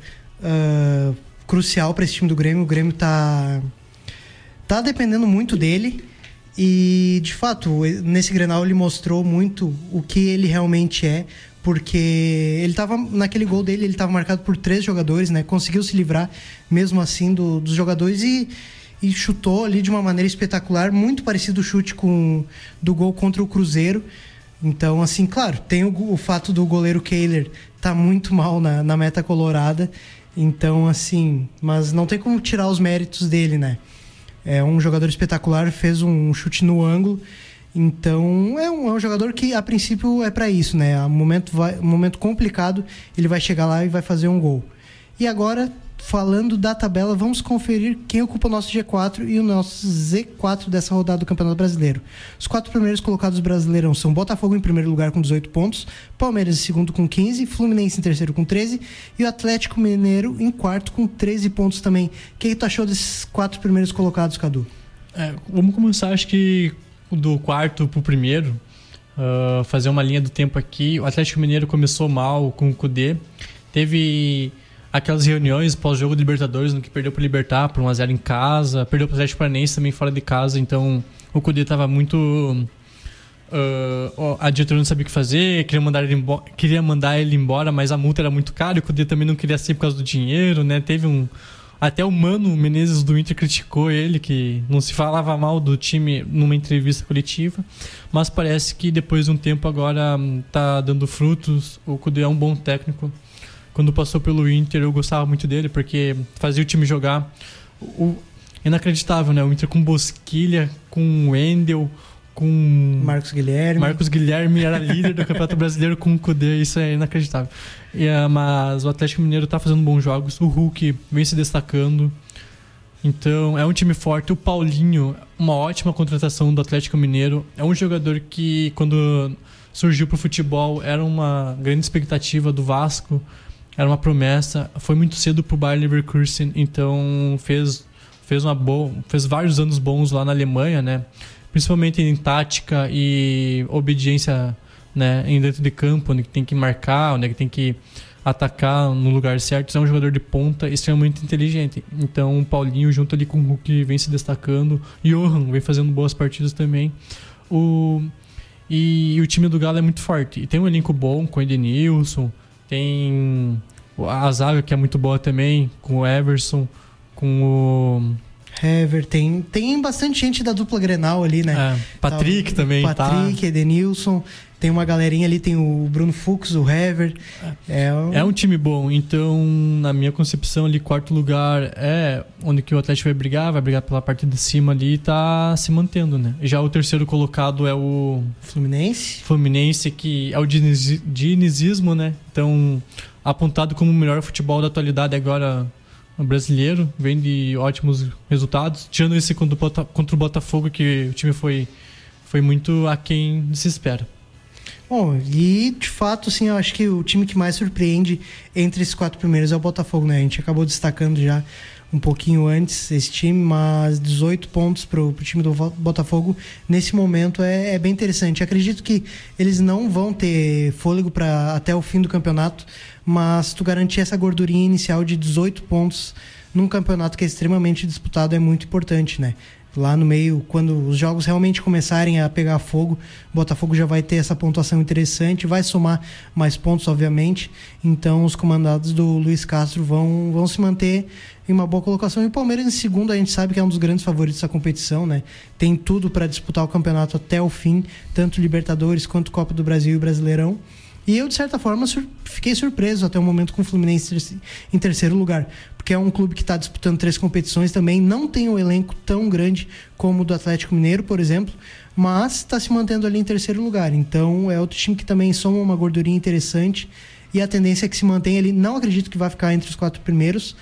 crucial para esse time do Grêmio. O Grêmio tá dependendo muito dele e, de fato, nesse Grenal ele mostrou muito o que ele realmente é, porque ele tava, naquele gol dele, ele estava marcado por 3 jogadores, né? Conseguiu se livrar mesmo assim dos jogadores e chutou ali de uma maneira espetacular, muito parecido o chute do gol contra o Cruzeiro. Então, assim, claro, tem o fato do goleiro Kehler tá muito mal na meta colorada. Então, assim, mas não tem como tirar os méritos dele, né? É um jogador espetacular, fez um chute no ângulo. Então, é um jogador que, a princípio, é para isso, né? Um momento complicado, ele vai chegar lá e vai fazer um gol. E agora, falando da tabela, vamos conferir quem ocupa o nosso G4 e o nosso Z4 dessa rodada do Campeonato Brasileiro. Os 4 primeiros colocados do Brasileirão são Botafogo em primeiro lugar com 18 pontos, Palmeiras em segundo com 15, Fluminense em terceiro com 13 e o Atlético Mineiro em quarto com 13 pontos também. O que tu achou desses 4 primeiros colocados, Cadu? Vamos começar, acho que do quarto pro primeiro, fazer uma linha do tempo aqui. O Atlético Mineiro começou mal com o Kudê, teve aquelas reuniões pós-jogo de Libertadores, no que perdeu pro Libertad por 1-0 em casa, perdeu pro Atlético Paranaense também fora de casa, então o Kudê tava muito... a diretoria não sabia o que fazer, queria mandar ele embora, mas a multa era muito cara e o Kudê também não queria ser por causa do dinheiro, né? Teve até o Mano Menezes do Inter criticou ele, que não se falava mal do time numa entrevista coletiva, mas parece que depois de um tempo agora tá dando frutos. O Kudê é um bom técnico. Quando passou pelo Inter eu gostava muito dele, porque fazia o time jogar. Inacreditável, né? O Inter com Bosquilha, com Wendel, com Marcos Guilherme era líder do Campeonato Brasileiro com o Kudê, isso é inacreditável. Mas o Atlético Mineiro tá fazendo bons jogos, o Hulk vem se destacando, então é um time forte. O Paulinho, uma ótima contratação do Atlético Mineiro, é um jogador que quando surgiu pro futebol era uma grande expectativa do Vasco, era uma promessa, foi muito cedo pro Bayer Leverkusen, então fez vários anos bons lá na Alemanha, né? Principalmente em tática e obediência, né, dentro de campo, onde tem que marcar, onde tem que atacar no lugar certo. É um jogador de ponta extremamente inteligente. Então o Paulinho junto ali com o Hulk vem se destacando. Johan vem fazendo boas partidas também. E o time do Galo é muito forte. E tem um elenco bom com o Edenilson, tem a zaga que é muito boa também, com o Everson, com o Hever, tem bastante gente da dupla Grenal ali, né? Patrick também, Patrick, Edenilson, tem uma galerinha ali, tem o Bruno Fux, o Hever. É um time bom, então na minha concepção ali, quarto lugar é onde que o Atlético vai brigar pela parte de cima ali e tá se mantendo, né? Já o terceiro colocado é o Fluminense, que é o dinizismo, né? Então, apontado como o melhor futebol da atualidade agora brasileiro, vem de ótimos resultados, tirando esse contra o Botafogo, que o time foi muito aquém de se espera. Bom, e de fato, assim, eu acho que o time que mais surpreende entre esses 4 primeiros é o Botafogo, né? A gente acabou destacando já um pouquinho antes esse time, mas 18 pontos pro time do Botafogo nesse momento é bem interessante. Acredito que eles não vão ter fôlego até o fim do campeonato, mas tu garantir essa gordurinha inicial de 18 pontos num campeonato que é extremamente disputado é muito importante, né? Lá no meio, quando os jogos realmente começarem a pegar fogo, o Botafogo já vai ter essa pontuação interessante, vai somar mais pontos, obviamente. Então, os comandados do Luiz Castro vão se manter em uma boa colocação. E o Palmeiras, em segundo, a gente sabe que é um dos grandes favoritos da competição, né? Tem tudo para disputar o campeonato até o fim, tanto Libertadores quanto Copa do Brasil e Brasileirão. E eu, de certa forma, fiquei surpreso até o momento com o Fluminense em terceiro lugar, porque é um clube que está disputando 3 competições também, não tem um elenco tão grande como o do Atlético Mineiro, por exemplo, mas está se mantendo ali em terceiro lugar. Então é outro time que também soma uma gordurinha interessante e a tendência é que se mantenha ali. Não acredito que vai ficar entre os 4 primeiros,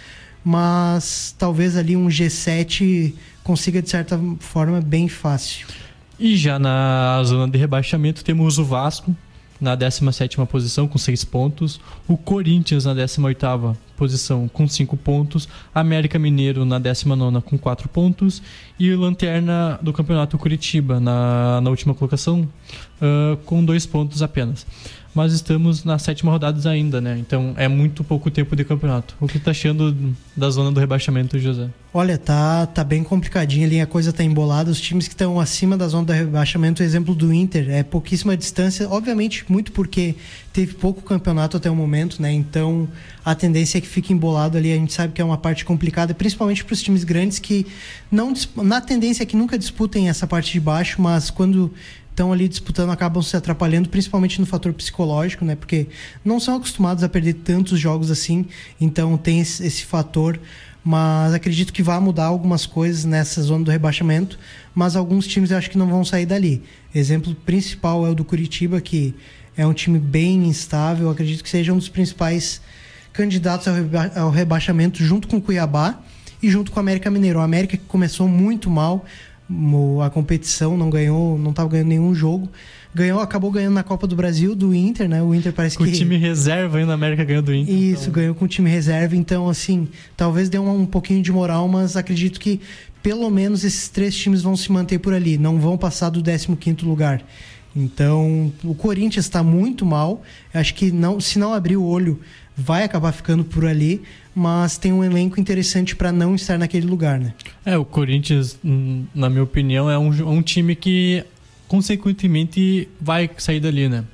mas talvez ali um G7 consiga, de certa forma, bem fácil. E já na zona de rebaixamento temos o Vasco na 17ª posição com 6 pontos, o Corinthians na 18ª posição com 5 pontos, América Mineiro na 19ª com 4 pontos e o Lanterna do Campeonato Curitiba na última colocação com 2 pontos apenas. Mas estamos na 7ª rodada ainda, né? Então é muito pouco tempo de campeonato. O que tá achando da zona do rebaixamento, José? Olha, tá bem complicadinho ali, a coisa tá embolada. Os times que estão acima da zona do rebaixamento, o exemplo do Inter, é pouquíssima distância, obviamente muito porque teve pouco campeonato até o momento, né? Então a tendência é que fique embolado ali. A gente sabe que é uma parte complicada, principalmente para os times grandes que não, na tendência é que nunca disputem essa parte de baixo, mas quando estão ali disputando acabam se atrapalhando, principalmente no fator psicológico, né? Porque não são acostumados a perder tantos jogos assim, então tem esse fator. Mas acredito que vai mudar algumas coisas nessa zona do rebaixamento, mas alguns times eu acho que não vão sair dali. Exemplo principal é o do Curitiba, que é um time bem instável, acredito que seja um dos principais candidatos ao rebaixamento, junto com o Cuiabá e junto com o América Mineiro. O América que começou muito mal a competição, não estava ganhando nenhum jogo, acabou ganhando na Copa do Brasil do Inter, né? O Inter parece com que... o time reserva ainda, a América ganhou do Inter. Isso, então... ganhou com o time reserva, então assim, talvez dê um pouquinho de moral, mas acredito que pelo menos esses 3 times vão se manter por ali, não vão passar do 15º lugar. Então, o Corinthians está muito mal, acho que se não abrir o olho, vai acabar ficando por ali, mas tem um elenco interessante para não estar naquele lugar, né? O Corinthians, na minha opinião, é um time que consequentemente vai sair dali, né?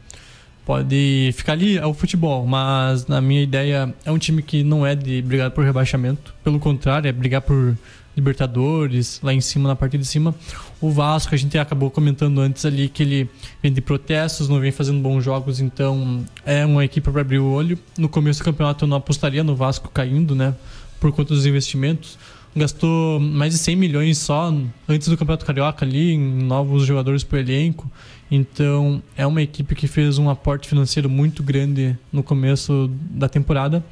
Pode ficar ali, é o futebol, mas na minha ideia é um time que não é de brigar por rebaixamento, pelo contrário, é brigar por Libertadores, lá em cima, na parte de cima. O Vasco, a gente acabou comentando antes ali que ele vem de protestos, não vem fazendo bons jogos, então é uma equipe para abrir o olho. No começo do campeonato eu não apostaria no Vasco caindo, né, por conta dos investimentos. Gastou mais de 100 milhões só antes do Campeonato Carioca ali, em novos jogadores pro elenco. Então é uma equipe que fez um aporte financeiro muito grande no começo da temporada.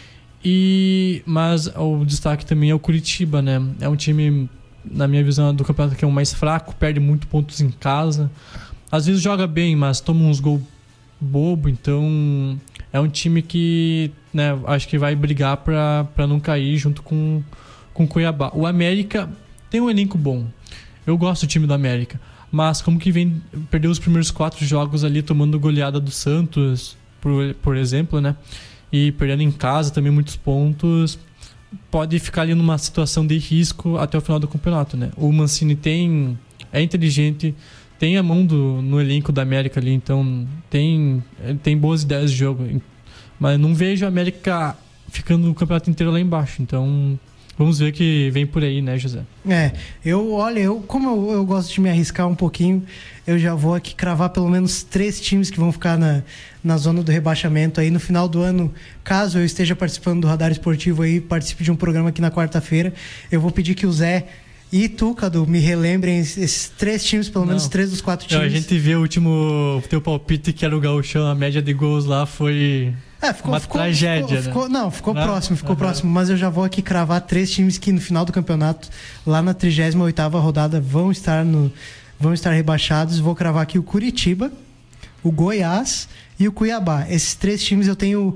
Mas o destaque também é o Curitiba, né? É um time, na minha visão do campeonato, que é o mais fraco, perde muito pontos em casa. Às vezes joga bem, mas toma uns gols bobo. Então é um time que, né, acho que vai brigar para não cair junto com o Cuiabá. O América tem um elenco bom. Eu gosto do time do América, mas como que perdeu os primeiros 4 jogos ali tomando goleada do Santos, por exemplo, né? E perdendo em casa também muitos pontos, pode ficar ali numa situação de risco até o final do campeonato, né? O Mancini é inteligente, tem a mão no elenco da América ali, então tem boas ideias de jogo, mas não vejo a América ficando o campeonato inteiro lá embaixo, então vamos ver o que vem por aí, né, José? Como eu gosto de me arriscar um pouquinho, eu já vou aqui cravar pelo menos 3 times que vão ficar na zona do rebaixamento aí no final do ano. Caso eu esteja participando do Radar Esportivo aí, participe de um programa aqui na quarta-feira, eu vou pedir que o Zé e tu, Cadu, me relembrem esses 3 times, pelo menos 3 dos 4 times. A gente vê o último teu palpite, que era o Gauchão, a média de gols lá foi uma tragédia, né? Ficou próximo, mas eu já vou aqui cravar 3 times que no final do campeonato, lá na 38ª rodada, vão estar rebaixados. Vou cravar aqui o Curitiba, o Goiás e o Cuiabá. Esses 3 times eu tenho,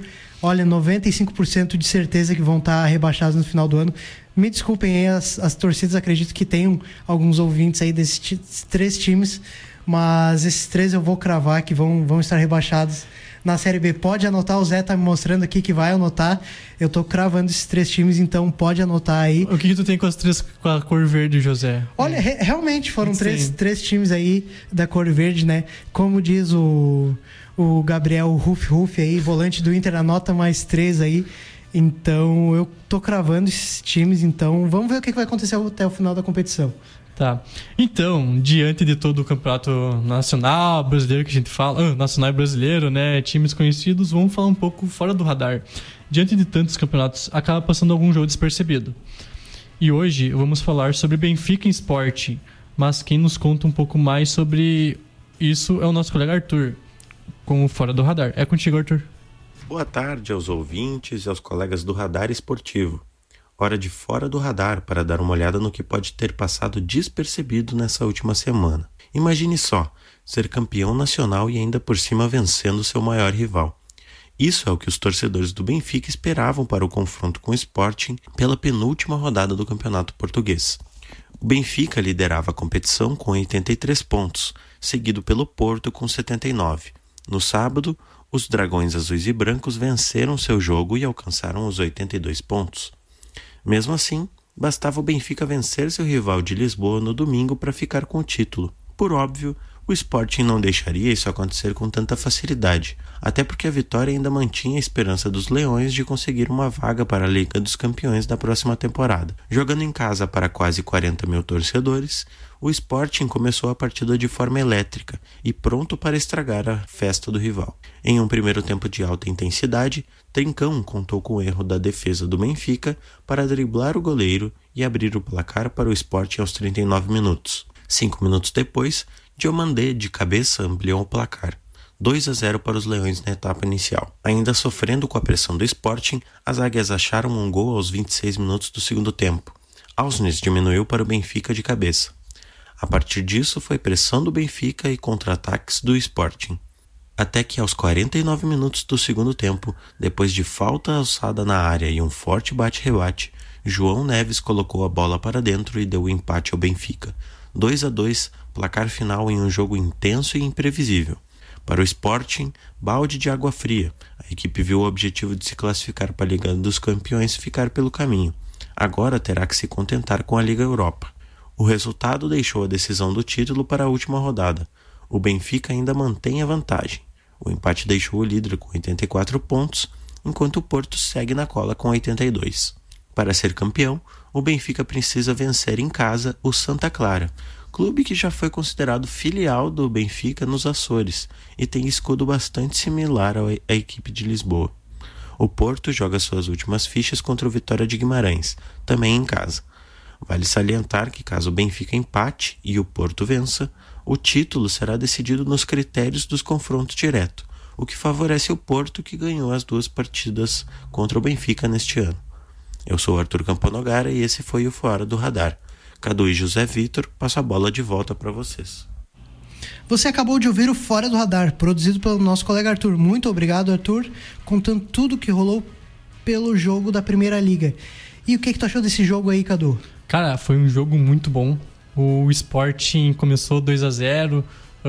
95% de certeza que vão estar rebaixados no final do ano. Me desculpem aí as torcidas, acredito que tenham alguns ouvintes aí desses 3 times, mas esses 3 eu vou cravar que vão estar rebaixados na Série B. Pode anotar, o Zé tá me mostrando aqui que vai anotar. Eu tô cravando esses 3 times, então pode anotar aí. O que tu tem com a cor verde, José? Olha, realmente foram 3 times aí da cor verde, né? Como diz o Gabriel Ruf aí, volante do Inter, anota mais 3 aí. Então eu tô cravando esses times, então vamos ver o que vai acontecer até o final da competição. Tá. Então, diante de todo o campeonato nacional, brasileiro que a gente fala, nacional e brasileiro, né, times conhecidos, vamos falar um pouco fora do radar. Diante de tantos campeonatos, acaba passando algum jogo despercebido. E hoje vamos falar sobre Benfica e Sport, mas quem nos conta um pouco mais sobre isso é o nosso colega Arthur, com o Fora do Radar. É contigo, Arthur. Boa tarde aos ouvintes e aos colegas do Radar Esportivo. Hora de Fora do Radar para dar uma olhada no que pode ter passado despercebido nessa última semana. Imagine só, ser campeão nacional e ainda por cima vencendo seu maior rival. Isso é o que os torcedores do Benfica esperavam para o confronto com o Sporting pela penúltima rodada do Campeonato Português. O Benfica liderava a competição com 83 pontos, seguido pelo Porto com 79. No sábado, os Dragões Azuis e Brancos venceram seu jogo e alcançaram os 82 pontos. Mesmo assim, bastava o Benfica vencer seu rival de Lisboa no domingo para ficar com o título. Por óbvio, o Sporting não deixaria isso acontecer com tanta facilidade, até porque a vitória ainda mantinha a esperança dos Leões de conseguir uma vaga para a Liga dos Campeões da próxima temporada. Jogando em casa para quase 40 mil torcedores, o Sporting começou a partida de forma elétrica e pronto para estragar a festa do rival. Em um primeiro tempo de alta intensidade, Trincão contou com o erro da defesa do Benfica para driblar o goleiro e abrir o placar para o Sporting aos 39 minutos. 5 minutos depois, Diomandé de cabeça ampliou o placar, 2-0 para os Leões na etapa inicial. Ainda sofrendo com a pressão do Sporting, as Águias acharam um gol aos 26 minutos do segundo tempo. Ausnes diminuiu para o Benfica de cabeça. A partir disso, foi pressão do Benfica e contra-ataques do Sporting. Até que aos 49 minutos do segundo tempo, depois de falta alçada na área e um forte bate-rebate, João Neves colocou a bola para dentro e deu o empate ao Benfica. 2-2, placar final em um jogo intenso e imprevisível. Para o Sporting, balde de água fria. A equipe viu o objetivo de se classificar para a Liga dos Campeões ficar pelo caminho. Agora terá que se contentar com a Liga Europa. O resultado deixou a decisão do título para a última rodada. O Benfica ainda mantém a vantagem. O empate deixou o líder com 84 pontos, enquanto o Porto segue na cola com 82. Para ser campeão, o Benfica precisa vencer em casa o Santa Clara, clube que já foi considerado filial do Benfica nos Açores e tem escudo bastante similar à equipe de Lisboa. O Porto joga suas últimas fichas contra o Vitória de Guimarães, também em casa. Vale salientar que caso o Benfica empate e o Porto vença, o título será decidido nos critérios dos confrontos diretos, o que favorece o Porto, que ganhou as 2 partidas contra o Benfica neste ano. Eu sou Arthur Camponogara e esse foi o Fora do Radar. Cadu e José Vitor, passo a bola de volta para vocês. Você acabou de ouvir o Fora do Radar, produzido pelo nosso colega Arthur. Muito obrigado, Arthur, contando tudo que rolou pelo jogo da Primeira Liga. E o que tu achou desse jogo aí, Cadu? Cara, foi um jogo muito bom. O Sporting começou 2-0,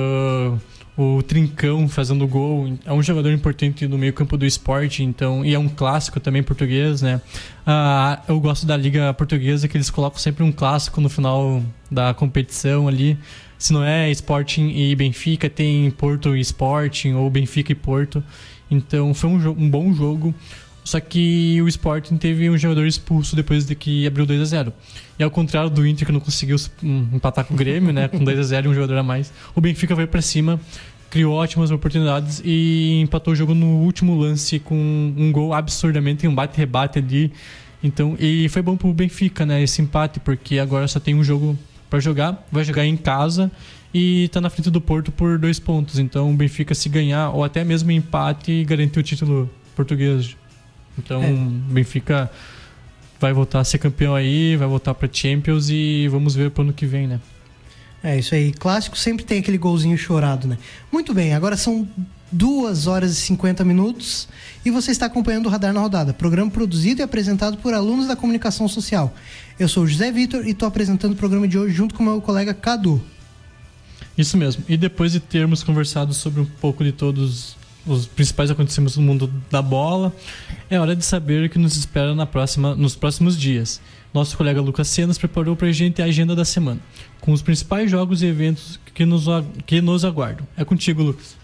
o Trincão fazendo gol. É um jogador importante no meio campo do Sporting, então, e é um clássico também português, né? Eu gosto da Liga Portuguesa, que eles colocam sempre um clássico no final da competição ali. Se não é Sporting e Benfica, tem Porto e Sporting, ou Benfica e Porto. Então foi um bom jogo. Só que o Sporting teve um jogador expulso depois de que abriu 2-0. E ao contrário do Inter, que não conseguiu empatar com o Grêmio, né, com 2-0 e um jogador a mais, o Benfica veio pra cima, criou ótimas oportunidades e empatou o jogo no último lance com um gol absurdamente, um bate-rebate ali. Então, e foi bom pro Benfica, né, esse empate, porque agora só tem um jogo para jogar, vai jogar em casa e tá na frente do Porto por 2 pontos. Então o Benfica, se ganhar ou até mesmo empate, garantiu o título português. Então o Benfica vai voltar a ser campeão aí, vai voltar pra Champions e vamos ver pro ano que vem, né? É isso aí. Clássico sempre tem aquele golzinho chorado, né? Muito bem, agora são 2 horas e 50 minutos e você está acompanhando o Radar na Rodada, programa produzido e apresentado por alunos da comunicação social. Eu sou o José Vitor e estou apresentando o programa de hoje junto com o meu colega Cadu. Isso mesmo. E depois de termos conversado sobre um pouco de todos os principais acontecimentos no mundo da bola, é hora de saber o que nos espera nos próximos dias. Nosso colega Lucas Senas preparou pra gente a agenda da semana, com os principais jogos e eventos que nos aguardam. É contigo, Lucas.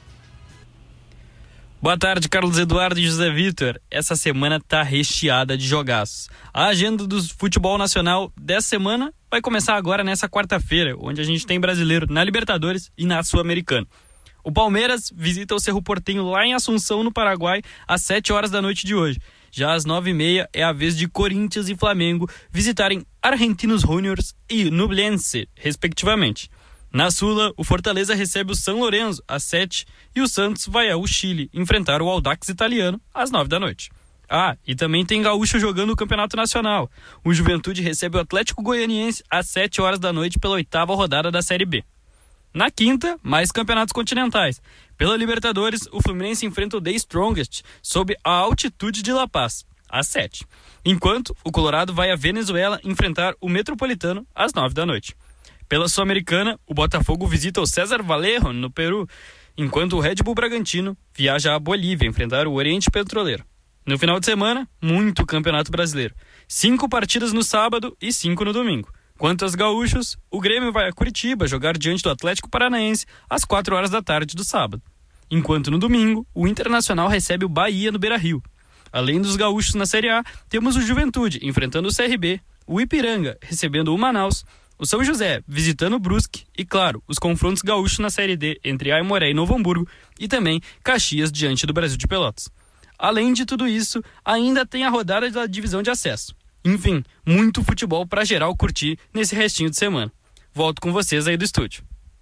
Boa tarde, Carlos Eduardo e José Vitor. Essa semana tá recheada de jogaços. A agenda do futebol nacional dessa semana vai começar agora nessa quarta-feira, onde a gente tem brasileiro na Libertadores e na Sul-Americana. O Palmeiras visita o Cerro Porteño lá em Assunção, no Paraguai, às 7 horas da noite de hoje. Já às 9h30 é a vez de Corinthians e Flamengo visitarem Argentinos Juniors e Nublense, respectivamente. Na Sula, o Fortaleza recebe o São Lourenço às 7 e o Santos vai ao Chile enfrentar o Audax italiano às 9 da noite. E também tem gaúcho jogando o Campeonato Nacional. O Juventude recebe o Atlético Goianiense às 7 horas da noite pela 8ª rodada da Série B. Na quinta, mais campeonatos continentais. Pela Libertadores, o Fluminense enfrenta o The Strongest sob a altitude de La Paz, às 7. Enquanto o Colorado vai à Venezuela enfrentar o Metropolitano às 9 da noite. Pela Sul-Americana, o Botafogo visita o César Vallejo, no Peru, enquanto o Red Bull Bragantino viaja à Bolívia enfrentar o Oriente Petroleiro. No final de semana, muito campeonato brasileiro. 5 partidas no sábado e 5 no domingo. Quanto aos gaúchos, o Grêmio vai a Curitiba jogar diante do Atlético Paranaense às 4 horas da tarde do sábado. Enquanto no domingo, o Internacional recebe o Bahia no Beira-Rio. Além dos gaúchos na Série A, temos o Juventude enfrentando o CRB, o Ipiranga recebendo o Manaus, o São José visitando o Brusque e, claro, os confrontos gaúchos na Série D entre Aimoré e Novo Hamburgo e também Caxias diante do Brasil de Pelotas. Além de tudo isso, ainda tem a rodada da divisão de acesso. Enfim, muito futebol para geral curtir nesse restinho de semana. Volto com vocês aí do estúdio.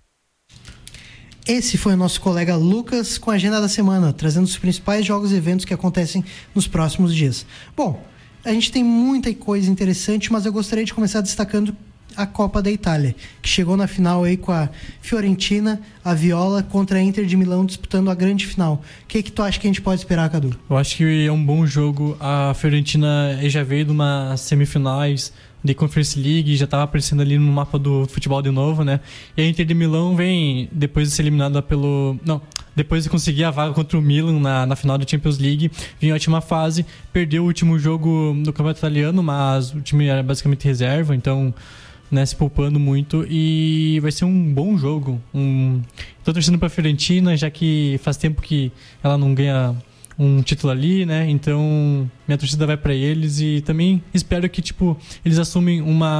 Esse foi o nosso colega Lucas com a agenda da semana, trazendo os principais jogos e eventos que acontecem nos próximos dias. Bom, a gente tem muita coisa interessante, mas eu gostaria de começar destacando a Copa da Itália, que chegou na final aí com a Fiorentina, a Viola contra a Inter de Milão disputando a grande final. O que tu acha que a gente pode esperar, Cadu? Eu acho que é um bom jogo. A Fiorentina já veio de umas semifinais de Conference League, já estava aparecendo ali no mapa do futebol de novo, né? E a Inter de Milão vem, depois de ser eliminada depois de conseguir a vaga contra o Milan na final da Champions League, vinha a última fase, perdeu o último jogo do Campeonato Italiano, mas o time era basicamente reserva, então, né, se poupando muito, e vai ser um bom jogo. Tô torcendo pra Fiorentina, já que faz tempo que ela não ganha um título ali, né? Então minha torcida vai pra eles e também espero que, eles assumem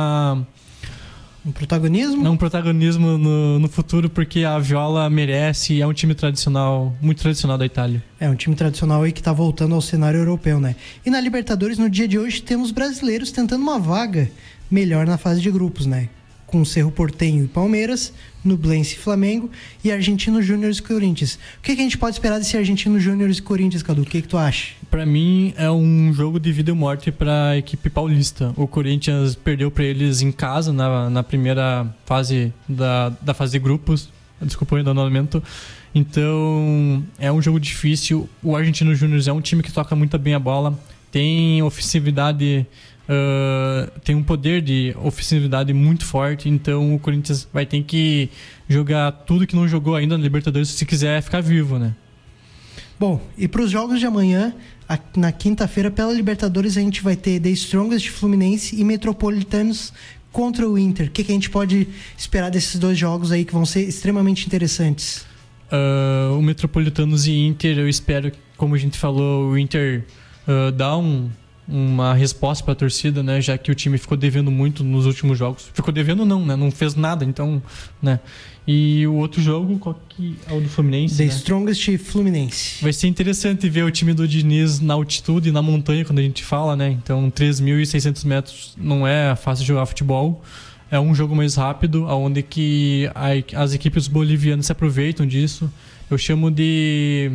um protagonismo? Um protagonismo no futuro, porque a Viola merece, é um time tradicional, muito tradicional da Itália. É um time tradicional aí que tá voltando ao cenário europeu, né? E na Libertadores, no dia de hoje, temos brasileiros tentando uma vaga melhor na fase de grupos, né? Com Cerro Porteño e Palmeiras, Nublense e Flamengo e Argentinos Júniors e Corinthians. O que a gente pode esperar desse Argentinos Júniors e Corinthians, Cadu? O que tu acha? Pra mim é um jogo de vida e morte pra equipe paulista. O Corinthians perdeu pra eles em casa na primeira fase da fase de grupos. Desculpa o endonomento. Então é um jogo difícil. O Argentinos Júniors é um time que toca muito bem a bola, tem ofensividade, tem um poder de ofensividade muito forte, então o Corinthians vai ter que jogar tudo que não jogou ainda na Libertadores se quiser ficar vivo, né? Bom, e para os jogos de amanhã, na quinta-feira, pela Libertadores, a gente vai ter The Strongest Fluminense e Metropolitanos contra o Inter. O que a gente pode esperar desses dois jogos aí que vão ser extremamente interessantes? O Metropolitanos e Inter, eu espero, como a gente falou, o Inter dá uma resposta para a torcida, né? Já que o time ficou devendo muito nos últimos jogos. Ficou devendo não, né? Não fez nada, então, né? E o outro jogo, qual que é o do Fluminense? The né? Strongest Fluminense. Vai ser interessante ver o time do Diniz na altitude e na montanha, quando a gente fala, né? Então, 3.600 metros não é fácil de jogar futebol. É um jogo mais rápido, onde que as equipes bolivianas se aproveitam disso. Eu chamo de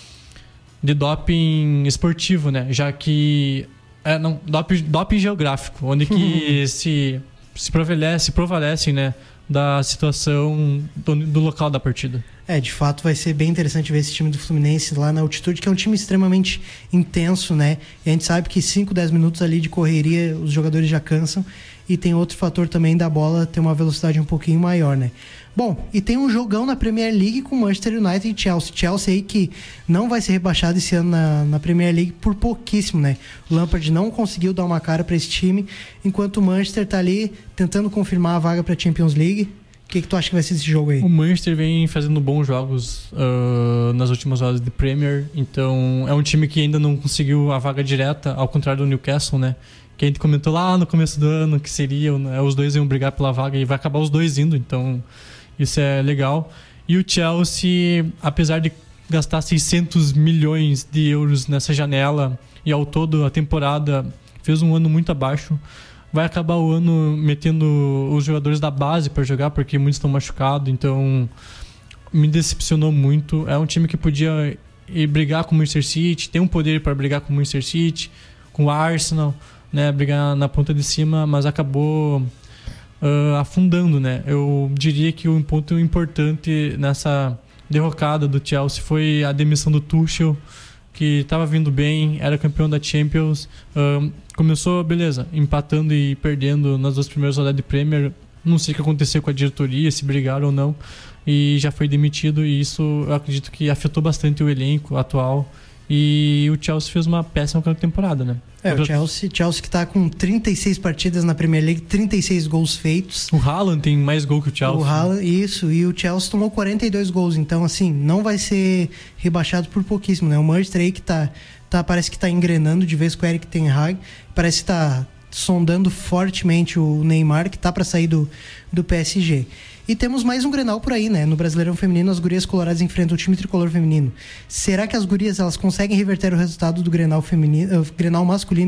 doping esportivo, né? Já que doping geográfico, onde que se prevalecem, né, da situação do local da partida. De fato vai ser bem interessante ver esse time do Fluminense lá na altitude, que é um time extremamente intenso, né? E a gente sabe que 5, 10 minutos ali de correria os jogadores já cansam, e tem outro fator também da bola ter uma velocidade um pouquinho maior, né? Bom, e tem um jogão na Premier League com Manchester United e Chelsea. Chelsea aí que não vai ser rebaixado esse ano na Premier League por pouquíssimo, né? O Lampard não conseguiu dar uma cara para esse time, enquanto o Manchester tá ali tentando confirmar a vaga para a Champions League. O que tu acha que vai ser esse jogo aí? O Manchester vem fazendo bons jogos nas últimas horas de Premier, então é um time que ainda não conseguiu a vaga direta, ao contrário do Newcastle, né? Que a gente comentou lá no começo do ano que seria, os dois iam brigar pela vaga e vai acabar os dois indo, então isso é legal. E o Chelsea, apesar de gastar 600 milhões de euros nessa janela e ao todo a temporada fez um ano muito abaixo, vai acabar o ano metendo os jogadores da base para jogar, porque muitos estão machucados, então me decepcionou muito. É um time que podia ir brigar com o Manchester City, tem um poder para brigar com o Manchester City, com o Arsenal, né, brigar na ponta de cima, mas acabou afundando, né? Eu diria que um ponto importante nessa derrocada do Chelsea foi a demissão do Tuchel, que estava vindo bem, era campeão da Champions, começou, beleza, empatando e perdendo nas duas primeiras rodadas de Premier, não sei o que aconteceu com a diretoria, se brigaram ou não, e já foi demitido, e isso eu acredito que afetou bastante o elenco atual, e o Chelsea fez uma péssima temporada, né? O Chelsea que tá com 36 partidas na Premier League, 36 gols feitos. O Haaland tem mais gol que o Chelsea. O Haaland, isso, e o Chelsea tomou 42 gols, então assim, não vai ser rebaixado por pouquíssimo, né? O Manchester aí que parece que tá engrenando de vez com o Erik ten Hag, parece que tá sondando fortemente o Neymar, que tá para sair do PSG. E temos mais um Grenal por aí, né? No Brasileirão Feminino, as gurias coloradas enfrentam o time tricolor feminino. Será que as gurias elas conseguem reverter o resultado do Grenal feminino, Grenal masculino,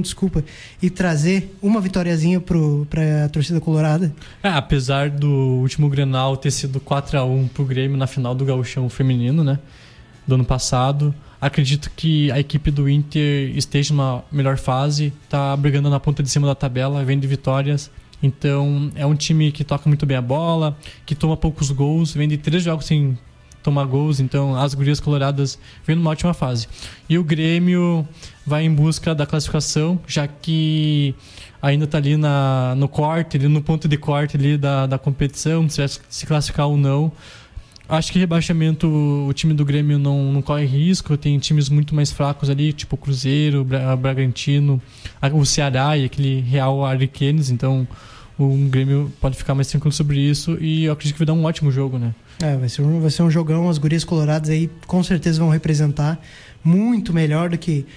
e trazer uma vitóriazinha para a torcida colorada? Apesar do último Grenal ter sido 4-1 pro Grêmio na final do Gauchão feminino, né? Do ano passado, acredito que a equipe do Inter esteja numa melhor fase, tá brigando na ponta de cima da tabela, vem de vitórias. Então é um time que toca muito bem a bola, que toma poucos gols, vem de 3 jogos sem tomar gols, então as gurias coloradas vêm numa ótima fase. E o Grêmio vai em busca da classificação, já que ainda está ali no corte, ali no ponto de corte ali da competição, se vai se classificar ou não. Acho que rebaixamento, o time do Grêmio não corre risco, tem times muito mais fracos ali, tipo o Cruzeiro, o Bragantino, o Ceará e aquele Real Ariquemes, então o Grêmio pode ficar mais tranquilo sobre isso e eu acredito que vai dar um ótimo jogo, né? Vai ser um jogão, as gurias coloradas aí com certeza vão representar muito melhor do que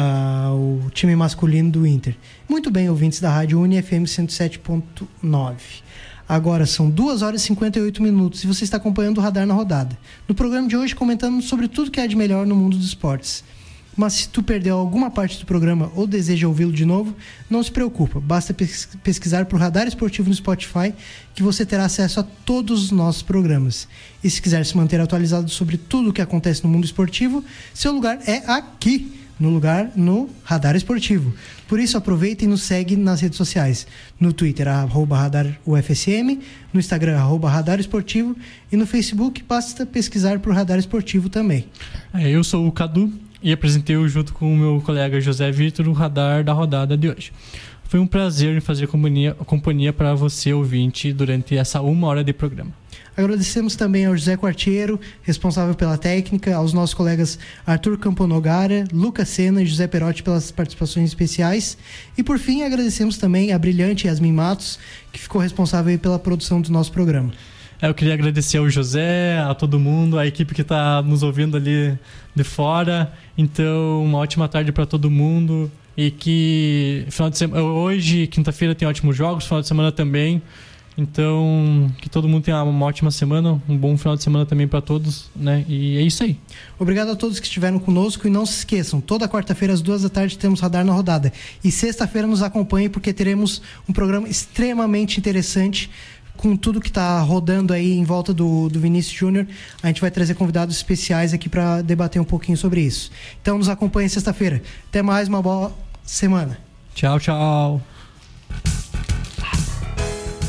o time masculino do Inter. Muito bem, ouvintes da Rádio UniFM 107.9. Agora são 2 horas e 58 minutos e você está acompanhando o Radar na Rodada. No programa de hoje comentamos sobre tudo que há de melhor no mundo dos esportes. Mas se tu perdeu alguma parte do programa ou deseja ouvi-lo de novo, não se preocupa. Basta pesquisar por Radar Esportivo no Spotify que você terá acesso a todos os nossos programas. E se quiser se manter atualizado sobre tudo o que acontece no mundo esportivo, seu lugar é aqui, no Radar Esportivo. Por isso aproveita e nos segue nas redes sociais. No Twitter, @RadarUFSM, no Instagram, @Radar Esportivo e no Facebook basta pesquisar por Radar Esportivo também. Eu sou o Cadu e apresentei junto com o meu colega José Vitor o Radar da Rodada de hoje. Foi um prazer fazer companhia para você, ouvinte, durante essa 1 hora de programa. Agradecemos também ao José Quartiero, responsável pela técnica, aos nossos colegas Arthur Camponogara, Lucas Sena e José Perotti pelas participações especiais. E por fim, agradecemos também a brilhante Yasmin Matos, que ficou responsável pela produção do nosso programa. Eu queria agradecer ao José, a todo mundo, a equipe que está nos ouvindo ali de fora. Então, uma ótima tarde para todo mundo. E que final de semana, hoje, quinta-feira, tem ótimos jogos, final de semana também. Então, que todo mundo tenha uma ótima semana, um bom final de semana também para todos, né? E é isso aí. Obrigado a todos que estiveram conosco e não se esqueçam, toda quarta-feira às 2 da tarde temos Radar na Rodada. E sexta-feira nos acompanhe porque teremos um programa extremamente interessante com tudo que está rodando aí em volta do Vinícius Júnior. A gente vai trazer convidados especiais aqui para debater um pouquinho sobre isso. Então nos acompanhe sexta-feira. Até mais, uma boa semana. Tchau, tchau.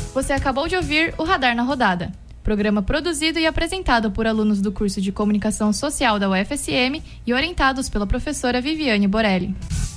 Você acabou de ouvir o Radar na Rodada, programa produzido e apresentado por alunos do curso de Comunicação Social da UFSM e orientados pela professora Viviane Borelli.